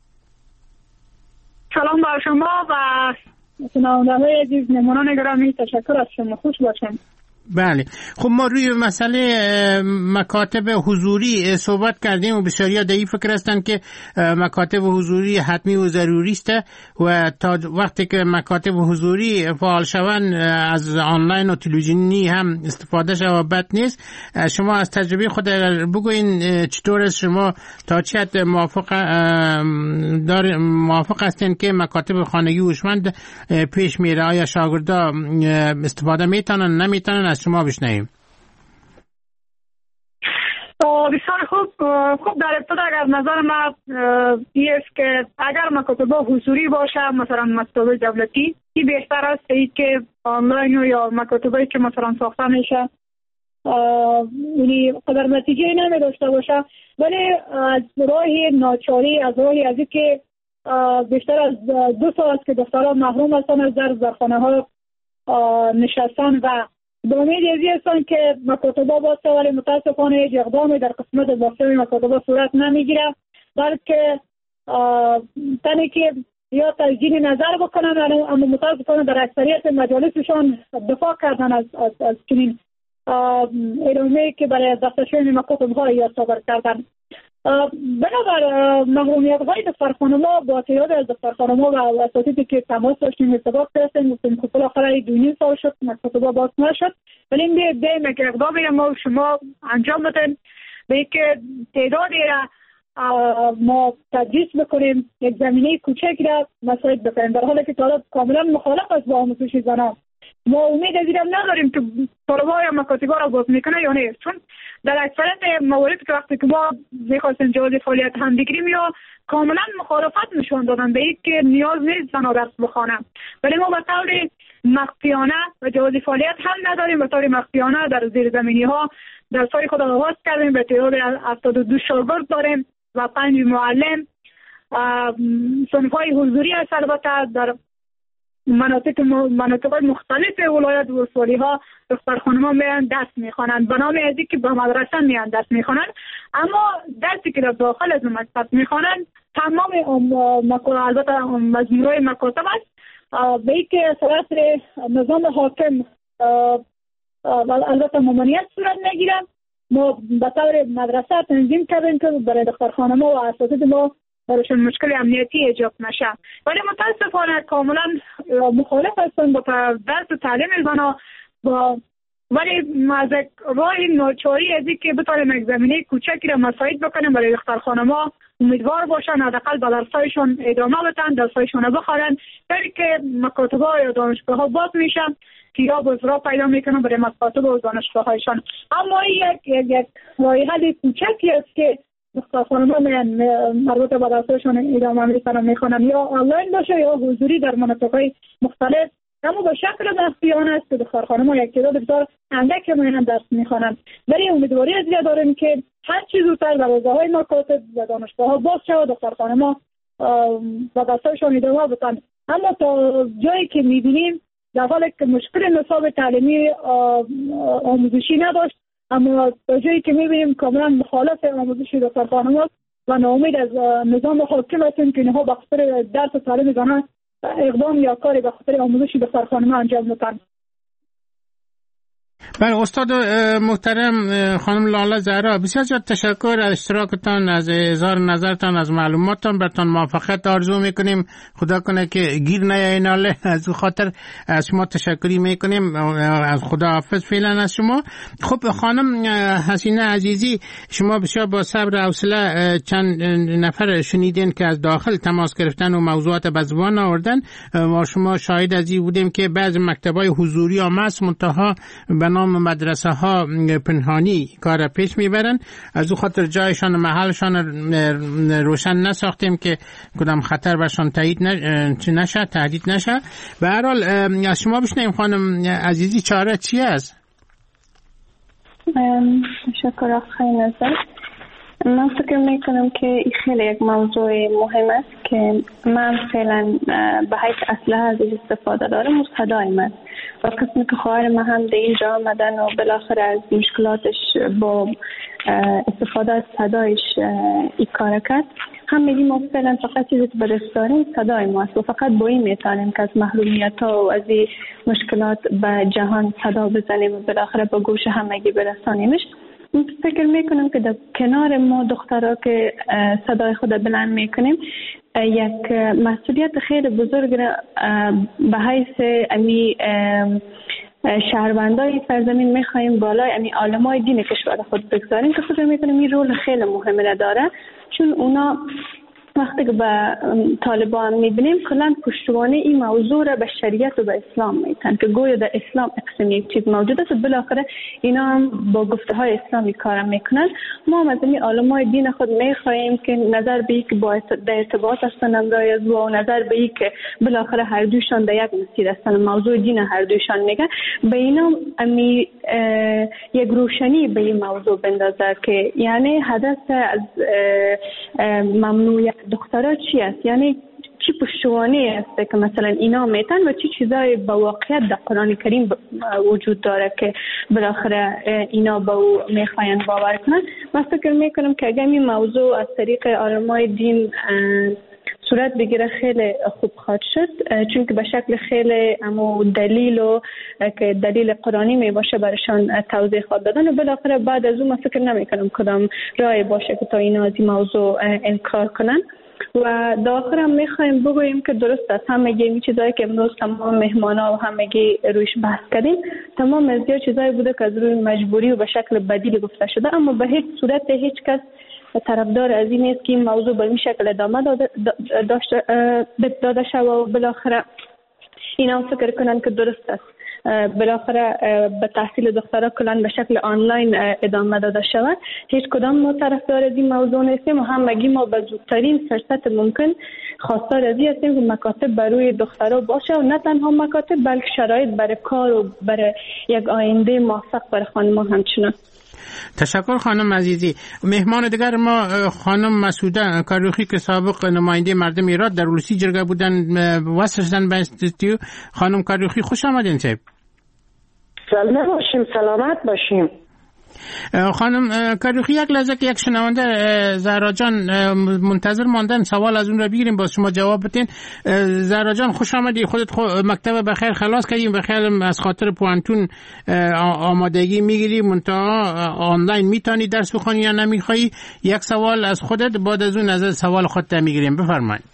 سلام بر شما و شنونده‌های عزیز، مهمانان گرامی، تشکر از شما. خوش باشین. بله خب ما روی مسئله مکاتب حضوری صحبت کردیم و بسیاری در این فکر هستن که مکاتب حضوری حتمی و ضروری است و تا وقتی که مکاتب حضوری فعال شوند از آنلاین و تلویزیونی هم استفاده شود بد نیست. شما از تجربه خود بگوین چطور است، شما تا چه حد موافق دار موافق هستین که مکاتب خانگی هوشمند پیش میره؟ آیا شاگردا استفاده میتونن نمیتونن؟ از شما بشنویم. بسیار خوب. خب در ابتدا اگر نظر ما این است که اگر مکاتب حضوری باشه، مثلا مکتب دولتی، این بهتر است که آنلاین یا مکاتبی که مثلا ساخته میشه یعنی قدر نتیجه نمی داشته باشه، ولی از راه ناچاری، از راه از که بیشتر از دو سال است که دختران محروم هستن از درس در خانه ها نشستن و به امید ازی هستن که مکاتبه باشه، ولی متاسفانه هیچ اقدامی در قسمت باشه مکاتبه صورت نمیگیره، بلکه تنی که یا تجدید نظر بکنن، اما متاسفانه در اکثریت مجالسشان دفاع کردن از از, از چنین ادامه که برای دستشوی مکاتب‌ها یا صادر کردن. بنابر محرومیت های دفترخانه ما با تعداد از دفترخانه ما و اساتیدی که تماس داشتیم ارتباط داشتیم، گفتیم که بالاخره دو نیم سال شد مکاتب‌ها باز نشد، ولی این بیایم که اقدامی ما و شما انجام بدیم به اینکه تعدادی را ما تدریس بکنیم، یک زمینه کوچکی را مساعد بکنیم، در حالی که طالب کاملا مخالف است با آموزش زنان. ما امید از اینم نداریم که طلبه‌های مکاتب‌ها را باز میکنه یا نه، چون در اکثریت موارد که وقتی که ما می‌خواستیم جواز فعالیت هم بگیریم یا کاملا مخالفت نشون دادن به این که نیاز نیست زن‌ها درس بخوانند، ولی ما به طور مخفیانه و جواز فعالیت هم نداریم. به طور مخفیانه در زیرزمینی‌ها درس‌های خود را آغاز کردیم، به تعداد هفتاد و دو شاگرد داریم و پنج معلم. صنف‌های حضوری هست البته در مناطق مناطق مختلف ولایت و ولسوالی ها دخترخانه ما میان درس میخوانند به نام ازی که به مدرسه میان درس میخوانند، اما درسی که در داخل از مکتب میخوانند تمام مکاتب البته مجموعه مکاتب است به اینکه صورت نظام حاکم البته ممانعت صورت نگیره. ما به طور مدرسه تنظیم کردیم که برای دخترخانه ما و اساتید ما برایشون مشکل امنیتی ایجاد نشه، ولی متاسفانه کاملا مخالف هستن با درس و تعلیم زنها، با ولی از راه ناچاری از اینکه بتوانیم یک زمینه کوچکی را مساعد بکنیم برای دخترخانه ما امیدوار باشن، حداقل به درسایشون ادامه بدن، درسایشون بخورن، تا که مکاتب‌ها یا دانشگاه‌ها باز میشن که یا بزرگ پیدا میکنن برای مکاتب و دانشگاه‌هایشان. اما یک یک راه حل کوچکی است که دخترخانه ما مربوط به درسایشون ادامه میکنن میخوانن، یا آنلاین باشه یا حضوری در مناطق‌های مختلف، اما به شکل مخفیانه است که دخترخانه ما یک تعداد بسیار اندک معین درس میخوانند. ولی امیدواری از این داریم که هر چیز زودتر دروازه‌های مکاتب و دانشگاه‌ها باز شود، دخترخانه ما و درسایشون ادامه بدن. اما تا جایی که میبینیم در حالی که مشکل نصاب تعلیمی آموزشی نداشت، اما تا جایی که میبینیم کاملا مخالف آموزش دخترخانه ما و ناامید از نظام حاکم هستیم که اینها به خاطر درس و تعلیم زنان اقدام یا کاری به خاطر آموزش دخترخانه ما انجام میدن. بله استاد محترم خانم لاله زهرا، بسیار زیاد تشکر از اشتراکتان، از اظهار نظرتان، از معلوماتتان. براتون موفقیت آرزو میکنیم، خدا کنه که گیر نیای ناله. از او خاطر از شما تشکری میکنیم، از خدا حافظ فعلا از شما. خب خانم حسینه عزیزی، شما بسیار با صبر و حوصله چند نفر شنیدین که از داخل تماس گرفتن و موضوعات به زبان آوردن و شما شاهد از این بودیم که بعضی مکتب‌های حضوری هم هست منتها به نام مدرسه ها پنهانی کار پیش میبرن. از او خاطر جایشان محلشان روشن نساختیم که کدام خطر برشان تایید نشه تهدید نشه. به هر حال از شما بشنویم خانم عزیزی چاره چی است؟ تشکر خیلی نظر. من فکر میکنم که این خیلی یک موضوع مهم است که من فعلا به حیث اسلحه ازش استفاده دارم و صدای من و قسمی که خواهر من هم در اینجا آمدن و بالاخره از مشکلاتش با استفاده از صدایش این کار کرد، هم میگیم ما فعلا فقط چیزی که برست داریم صدای ما است و فقط با این میتونیم که از محرومیت ها و از این مشکلات به جهان صدا بزنیم و بالاخره با گوش همگی برسانیمش. فکر میکنم که در کنار ما دخترها که صدای خود بلند میکنیم یک مسئولیت خیلی بزرگ را به حیث امی شهروندای سرزمین میخوایم بالای امی عالمای دین کشور خود بگذاریم که فکر میکنیم این رول خیلی مهمه داره، چون اونا وقتی که به طالبان میبینیم کلان پشتوانه این موضوع را به شریعت و به اسلام میتن که گویا در اسلام اقسم یک چیز موجود است و بالاخره اینا هم با گفته های اسلامی کارم میکنن. ما هم از این علمای دین خود میخواهیم که نظر به که با در ارتباط هستن امرای از و نظر به که بالاخره هر دوشان در یک مسیر هستن، موضوع دین هر دوشان میگن، به اینا امی یک روشنی به این موضوع بندازه که یعنی هدف از ممنوعیت دخترها چی است، یعنی چی پشتوانه است که مثلا اینا میتن و چی چیزای با واقعیت در قرآن کریم وجود داره که بالاخره اینا با او میخواین باور کنن. من فکر میکنم که اگر این موضوع از طریق علمای دین صورت بگیره خیلی خوب خواهد شد، چون که به شکل خیلی امو دلیل و که دلیل قرآنی می باشه برشان توضیح خواهد دادن و بالاخره بعد از اون من فکر نمی کنم کدام رای باشه که تا اینا از این موضوع انکار کنن. و داخل هم میخوایم بگوییم که درست است همگی این چیزایی که امروز تمام مهمانا و همگی رویش بحث کردیم تمام از دیگر چیزایی بوده که از روی مجبوری و به شکل بدیل گفته شده، اما به هیچ صورت هیچ کس طرفدار از این نیست که این موضوع به این شکل ادامه داده داشته داده شود و بالاخره اینا فکر کنن که درست است بالاخره به تحصیل دخترها کلان به شکل آنلاین ادامه داده شود. هیچ کدام ما طرفدار از این موضوع نیستیم و همگی ما به زودترین فرصت ممکن خواستار از این هستیم که مکاتب برای دخترها باشه و نه تنها مکاتب بلکه شرایط برای کار و برای یک آینده موفق برای خانم‌ها همچنان. تشکر خانم عزیزی. مهمان دیگر ما خانم مسعوده کاروخی که سابق نماینده مردم ایران در ولسی جرگه بودن وصل شدن به استودیو. خانم کاروخی خوش آمدین. صاحب سلام باشیم، سلامت باشیم. خانم کاروخی یک لحظه که یک شنونده زهرا جان منتظر ماندن سوال از اون را بگیریم باز شما جواب بدین. زهرا جان خوش آمدی، خودت خو... مکتب بخیر خلاص کردیم، بخیر از خاطر پوانتون آمادگی میگیری منتها آنلاین میتونی درس بخونی یا نمیخوایی؟ یک سوال از خودت بعد از اون از سوال خودت میگیریم، بفرمایید.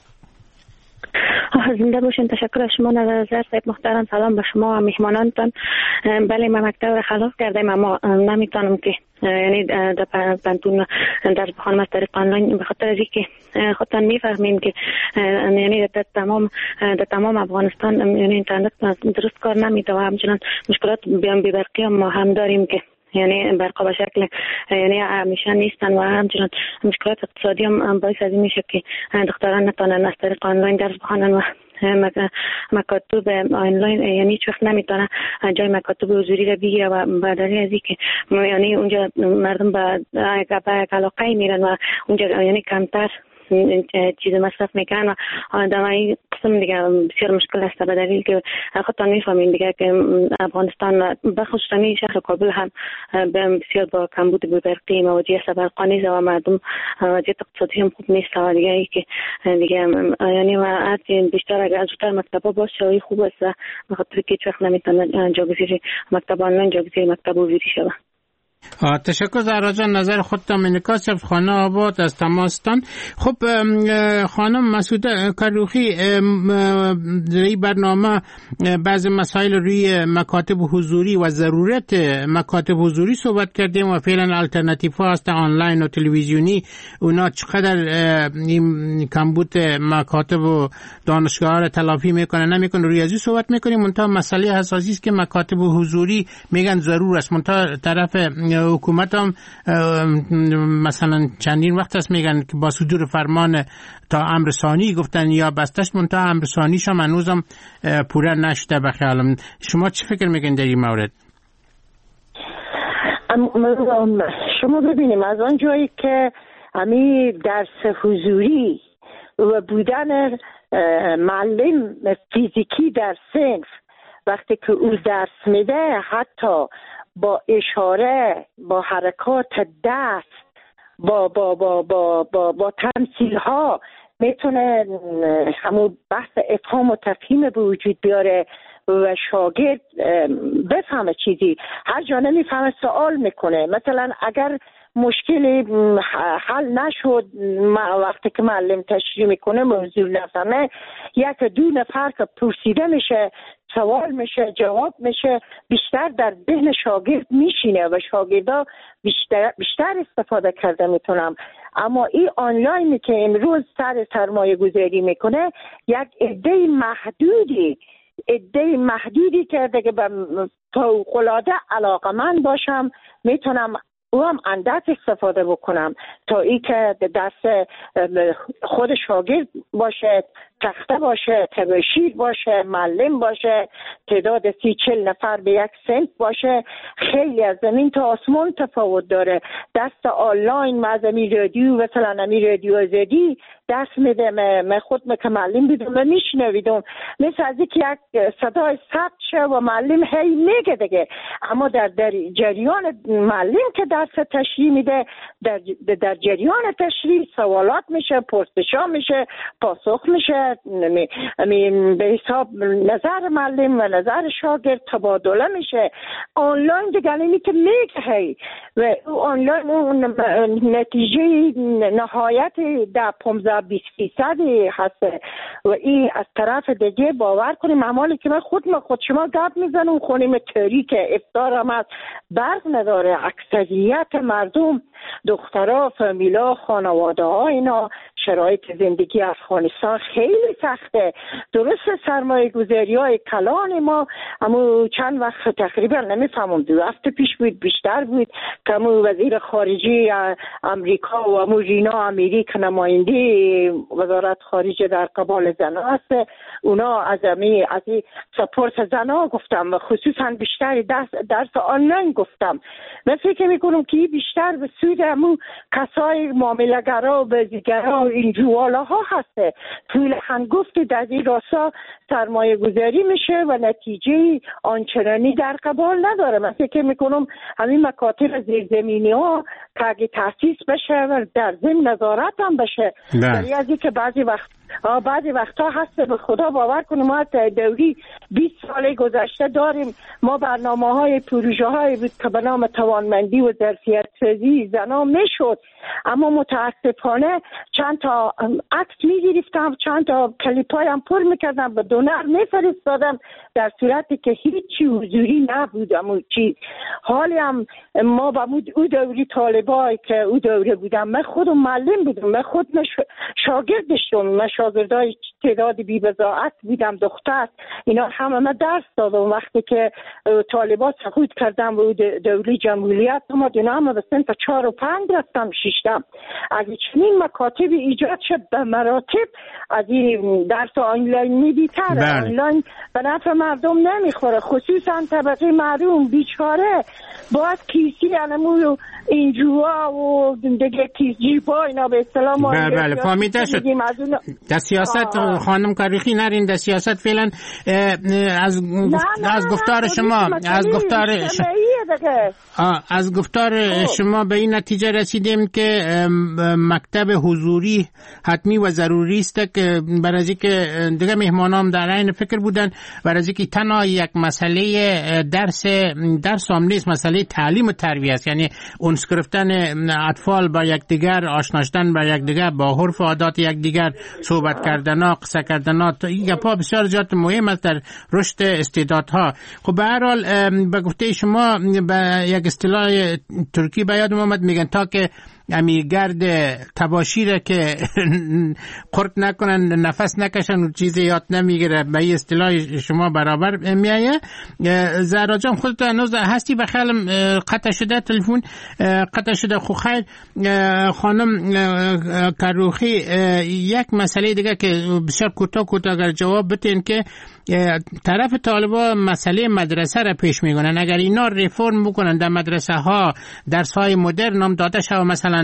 زنده باشین. تشکر از شما نظر صاحب محترم. سلام به شما و مهمانانتان. بله من مکتب را خلاص کردم اما نمیتونم که یعنی در پانتون درس بخوانم از طریق آنلاین به خاطر اینکه خودتان میفهمین که یعنی در تمام در تمام افغانستان یعنی اینترنت درست کار نمیده و همچنان مشکلات بیان بی برقی هم ما هم داریم که یعنی برقا به شکل یعنی همیشه نیستن و همچنان مشکلات اقتصادی هم باعث از این میشه که دختران نتونن از طریق آنلاین درس بخوانن و مکاتب آنلاین یعنی هیچ وقت نمیتونه جای مکاتب حضوری را بگیره و بعد از اینکه یعنی اونجا مردم به یک علاقه میرن و اونجا یعنی کمتر چیز مصرف میکنن و در این قسم دیگه بسیار مشکل است به دلیل که خودتان میفهمین دیگه که افغانستان بخصوص شهر کابل هم بسیار با کمبود برقی مواجه است، برق نیست و مردم وضعیت اقتصادی هم خوب نیست و دیگه ای که دیگه یعنی ما بیشتر اگر زودتر مکتبا باشه خوب است به خاطر که هیچ وقت نمیتونه جاگزین مکتب آنلاین جاگزین مکتب حضوری شود. تشکر زهرا جان، نظر خودت انعکاس شد. خانه آباد از تماستان. خب خانم مسعوده کاروخی در این برنامه بعض مسائل روی مکاتب حضوری و ضرورت مکاتب حضوری صحبت کردیم و فعلا الٹرناتیو ها هست آنلاین و تلویزیونی، اونا چقدر این کمبود مکاتب و دانشگاه ها را تلافی میکنه نمیکنه روی ازی صحبت میکنیم. منتها مسئله حساسی است که مکاتب حضوری میگن ضرور است، منتها طرف حکومت هم مثلا چندین وقت است میگن که با صدور فرمان تا امر ثانی گفتن یا بستش، منتها امر ثانیش هم هنوزم پوره نشده. بخیالم شما چی فکر میگین در این مورد؟ شما ببینیم از آن جایی که امی درس حضوری و بودن معلم فیزیکی در صنف وقتی که او درس میده حتی با اشاره با حرکات دست با با با با با, با تمثیل ها میتونه همون بحث افهام و تفهیم به وجود بیاره و شاگرد بفهمه چیزی. هر جا نمیفهمه سوال میکنه. مثلا اگر مشکلی حل نشد وقتی که معلم تشریح میکنه موضوع نفهمه یک دو نفر که پرسیده میشه سوال میشه جواب میشه بیشتر در ذهن شاگرد میشینه و شاگردا بیشتر بیشتر استفاده کرده میتونم. اما این آنلاینی که امروز سر سرمایه گذاری میکنه یک عده محدودی عده محدودی که دیگه به فوق‌العاده علاقه‌مند باشم میتونم او هم اندک استفاده بکنم تا ای که دست خود شاگرد باشه، تخته باشه، تبشیر باشه، معلم باشه، تعداد سی چل نفر به یک صنف باشه. خیلی از زمین تا آسمان تفاوت داره. دست آنلاین از امی رادیو مثلا امی رادیو آزادی دست میده من خود که معلم بیدم و میشنویدم مثل از یک صدای ثبت شه و معلم هی میگه دیگه اما در, در جریان معلم که درس تشریح میده، در, در جریان تشریح سوالات میشه، پرسشا میشه، پاسخ میشه، به حساب نظر معلم و نظر شاگرد تبادله میشه. آنلاین دیگه نمی که میگه و آنلاین اون نتیجه نهایت در پانزده بیست فیصدی هست و این از طرف دیگه باور کنیم عمالی که من خود ما خود شما گپ میزنم خونیم تری که افطار هم از برق نداره. اکثریت مردم دخترها، فامیلا، خانواده ها اینا شرایط زندگی افغانستان خیلی سخته. درست سرمایه گذاری های کلان ما اما چند وقت تقریبا نمیفهمم دو هفته پیش بود بیشتر بود که امو وزیر خارجه امریکا و امو رینا امری که نماینده وزارت خارجه در قبال زنا هست، اونا از امی از سپورت زنا گفتم و خصوصا بیشتر درس, درس آنلاین گفتم. من فکر میکنم که بیشتر به سود امو کسای معامله‌گرا و بازیگرا و این جوالا ها هسته. طول هنگفت در این راستا سرمایه گذاری میشه و نتیجه آنچنانی در قبال نداره. من فکر میکنم همین مکاتب زیرزمینی ها که اگه تاسیس بشه و در ضمن نظارت هم بشه، برای از اینکه بعضی وقت بعضی وقتا هست به خدا باور کنیم ما دوری بیست سال گذشته داریم، ما برنامه های پروژه های بود که به نام توانمندی و ظرفیت سازی زنا میشد، اما متاسفانه چند تا عکس میگرفتم، چند تا کلیپای هم پر میکردم به دونر میفرستادم در صورتی که هیچی حضوری نبود. اما چیز حالی هم ما با او دوری طالبای که او دوره بودم، من خودم معلم بودم، من خود شاگردشم، من شاگردای تعداد بی بضاعت بودم، دختر اینا همه من درس دادم. وقتی که طالبات سقوط کردم و دوری جمهوریت اومد اینا همه به صنف چهار و پنج رفتم شیشتم. اگه چنین مکاتب ایجاد شد به مراتب از این درس آنلاین میدیتر، آنلاین به نفع مردم نمیخوره، خصوصا طبقه معروم بیچاره باید کیسی انمو اینجوا و دیگه کیس جیبا اینا به اصطلاح ما بله بله فهمیده شد. در سیاست خانم کاریخی نرین در سیاست فعلا از از گفتار شما از گفتار از گفتار شما به این نتیجه رسیدیم که مکتب حضوری حتمی و ضروری است که برای اینکه دیگه مهمانام در این فکر بودن برای اینکه تنها یک مسئله درس درس هم نیست، مسئله تعلیم و تربیت است، یعنی اونس گرفتن اطفال با یکدیگر، آشنا شدن با یکدیگر، با عرف و عادات یکدیگر، صحبت کردن، قصه کردن، این گپا بسیار زیاد مهم است در رشد استعدادها. خب به هر حال به گفته شما به یک اصطلاح ترکی به یادم اومد، میگن تا که امی گرد تباشیره که قرق نکنن نفس نکشن و چیزی یاد نمیگیره، به این اصطلاح شما برابر میایه. زهرا جان خودت هنوز هستی؟ بخیالم قطع شده تلفن قطع شده. خو خیر خانم کروخی یک مسئله دیگه که بسیار کوتاه کوتاه اگر جواب بتین که طرف طالبا مسئله مدرسه را پیش میگنن، اگر اینا ریفرم بکنن در مدرسه ها درس های مدرن هم داده شود، مثلا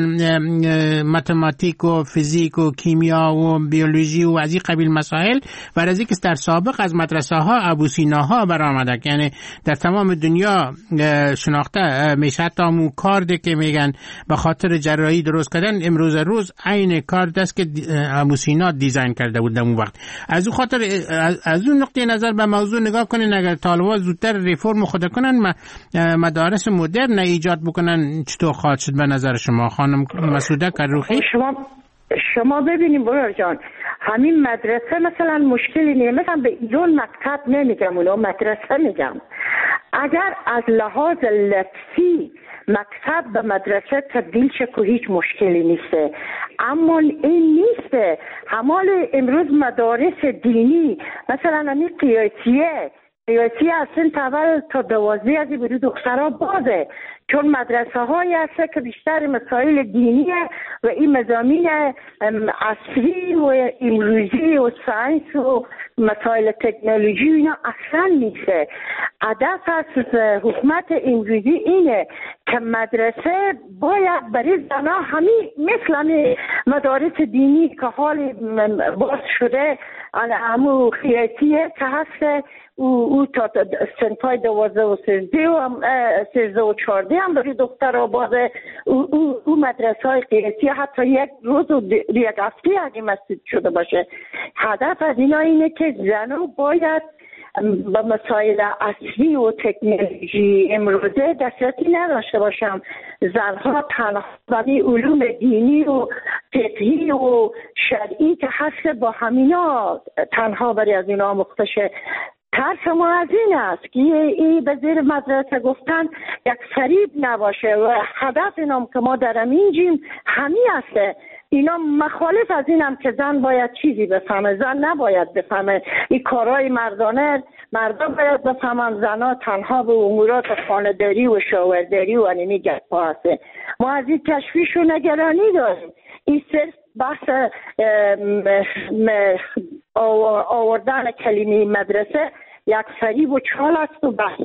متماتیک و فیزیک و کیمیا و بیولوژی و از این قبیل مسائل، و از اینکه در سابق از مدرسه ها ابوسیناها برآمده، یعنی در تمام دنیا شناخته میشه. حتی همون کارد که میگن به خاطر جراحی درست کردن امروز روز عین کارد است که ابوسینا دیزاین کرده بود در اون وقت. از اون خاطر از اون نقطه نظر به موضوع نگاه کنین، اگر طالبان زودتر ریفرم خود کنن، مدارس مدرن ایجاد بکنن، چطور خواهد شد به نظر شما خانم مسعوده کروخی؟ شما شما ببینیم برار جان، همین مدرسه مثلا مشکلی نیست، مثلا به ایران مکتب نمیگم، اونو مدرسه میگم. اگر از لحاظ لفظی مکتب به مدرسه تبدیل شه که هیچ مشکلی نیسته، اما این نیسته. همال امروز مدارس دینی مثلا همین قیاسیه قیاسی اصلا تول تا دوازده از برای دخترها بازه، چون مدرسه های هسته که بیشتر مسائل دینیه و این مضامین عصری و امروزی و ساینس و مسائل تکنولوژی اینا اصلا نیسته. هدف از حکومت امروزی اینه که مدرسه باید برای زنها همین مثل همین مدارس دینی که حال باز شده همون خیاتیه که هست او, او تا سنفای دوازده و سیزده و سیزده و چارده هم برای دختر آبازه او, او, او مدرسه های قیاسی حتی یک روز و یک هفته اگه مسجد شده باشه. هدف از اینا اینه که زنها باید با مسائل اصلی و تکنولوژی امروزه دسترسی نداشته باشم. زنها تنها برای علوم دینی و فقهی و شرعی که هست با همینا تنها برای از اینا مختشه. ترس ما از این است که این به زیر مدرسه گفتن یک فریب نباشه و هدف اینم که ما در امینجیم همی هسته. اینا مخالف از اینم که زن باید چیزی بفهمه، زن نباید بفهمه. این کارهای مردانه مردان باید بفهمن، زنها تنها به امورات خانه‌داری و شاورداری و انیمی گپا هسته. ما از این تشویش و نگرانی داریم. این صرف بحث آوردن کلمه مدرسه یک فریب و چال است و بحث.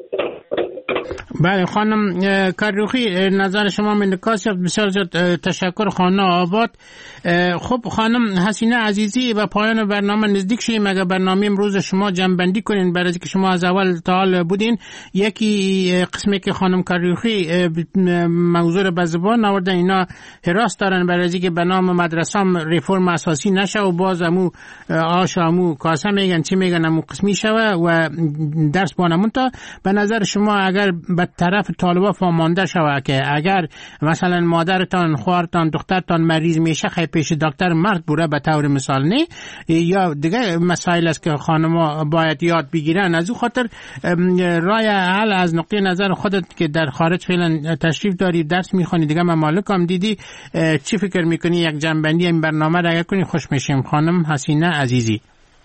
بله خانم کروخی، نظر شما منعکس شد. بسیار زیاد تشکر خانم آباد. خب خانم حسینه عزیزی، و پایان برنامه نزدیک شیم. اگر برنامه امروز شما جمع‌بندی کنین برای که شما از اول تا حال بودین. یکی قسمی که خانم کروخی موضوع به زبان آوردن، اینا حراس دارن برای که به نام مدرسه‌ام ریفرم اساسی نشه و باز امو آش امو کاسه میگن چی میگن امو قسمی شوه و درس بانمون. تا به نظر شما اگر به طرف طالبا فهمانده شود که اگر مثلا مادرتان، خواهرتان، دخترتان مریض میشه خیلی پیش دکتر مرد بوده به طور مثال نه، یا دیگه مسائل است که خانما باید یاد بگیرن. از او خاطر رای حل از نقطه نظر خودت که در خارج فعلا تشریف داری درس میخوانی، دیگه ممالک هم دیدی، چی فکر میکنی یک جنبندی این برنامه را اگر کنی خوش میشیم؟ خانم حسینه عزیزی.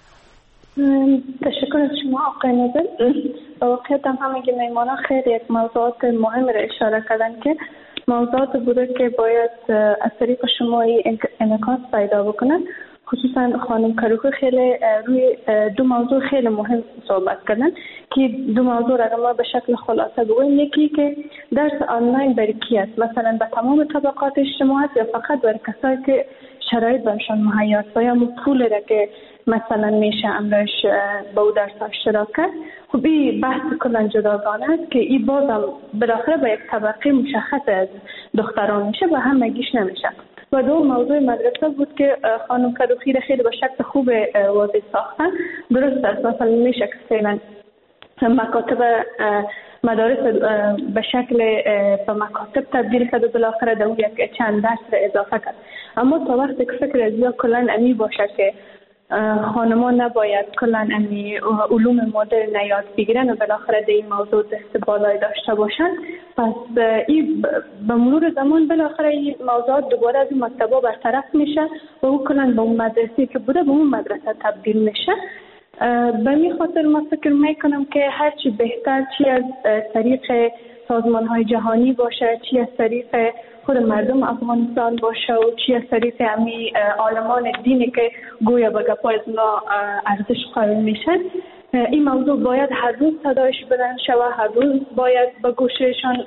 تشکر از شما آقای نظر. با واقعیت هم همه میمانا خیلی یک موضوعات مهم را اشاره کردن که موضوعات بوده که باید از طریق شما انعکاس پیدا بکنن. خصوصا خانم کروخی خیلی روی دو موضوع خیلی مهم صحبت کردن که دو موضوع را ما به شکل خلاصه بگویم. یکی که درس آنلاین برای کی است؟ مثلا به تمام طبقات اجتماعی است یا فقط برای کسایی که شرایط برشان مهیا است و یا پول را که مثلا میشه امرش با او درس اشتراک کرد؟ خب این بحث کلا جداگانه است که این بازم بالاخره به یک طبقه مشخص از دختران میشه و همگیش نمیشه. و دو موضوع مدرسه بود که خانم کروخی را خیلی به شکل خوب واضح ساختن. درست است، مثلا میشه که فعلا مکاتب مدارس به شکل به مکاتب تبدیل کرد و بالاخره در یک چند درس را اضافه کرد. اما تا وقتی که فکر از یا کلا امی باشه که خانمان نباید کلا امی علوم مدرن نیاد بگیرن و بالاخره در این موضوع دست بالای داشته باشن، پس این به مرور زمان بالاخره این موضوعات دوباره از این مکتبا برطرف میشه و او کلا به اون مدرسی که بوده به اون مدرسه تبدیل میشه. به می خاطر ما فکر میکنم که هرچی بهتر، چی از طریق سازمان های جهانی باشه، چی از طریق خود مردم افغانستان باشه و چی از طریق همی عالمان دینی که گویا به گپای اونا ارزش قائل میشن، این موضوع باید هر روز صدایش بلند شود، هر روز باید به گوششان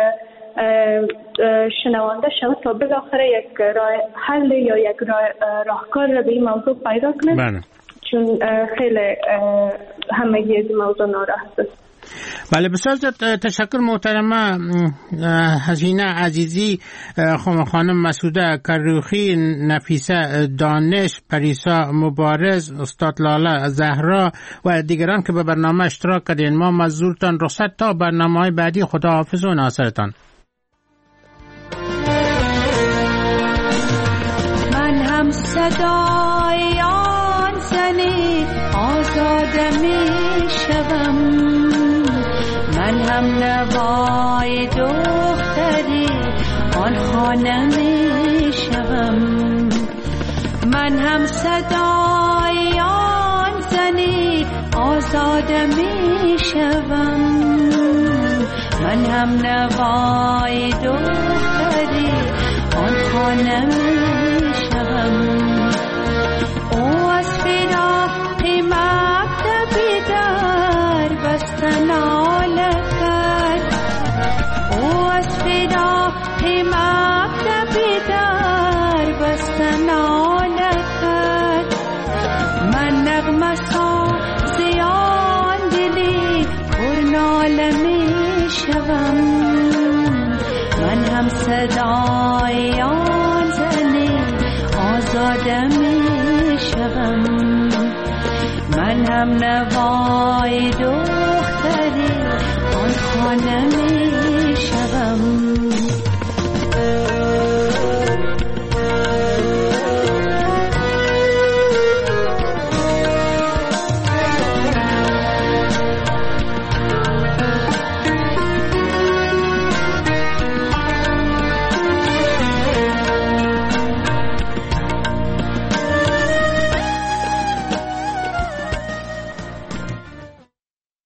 شنوانده شود تا بالاخره یک راه حل یا یک راه راهکار را به این موضوع پیدا کنه. بله. چون خیلی همگی از موضوع ناراحت است. بله بسیار تشکر محترمه حسینه عزیزی، خانم مسعوده کروخی، نفیسه دانش، پریسا مبارز، استاد لاله زهرا و دیگران که به برنامه اشتراک کردین. ما مزورتان رخصت تا برنامه‌های بعدی. خدا حافظ و ناصرتان. من هم صدای آن زنی آزاده می شوم، من هم نوای دختری آن خانه می شوم، من هم صدای آن زنی آزاده می شوم، من هم نوای دختری آن خانه می شوم. او از فراق مکتبی در بستن ای دختری آن خانم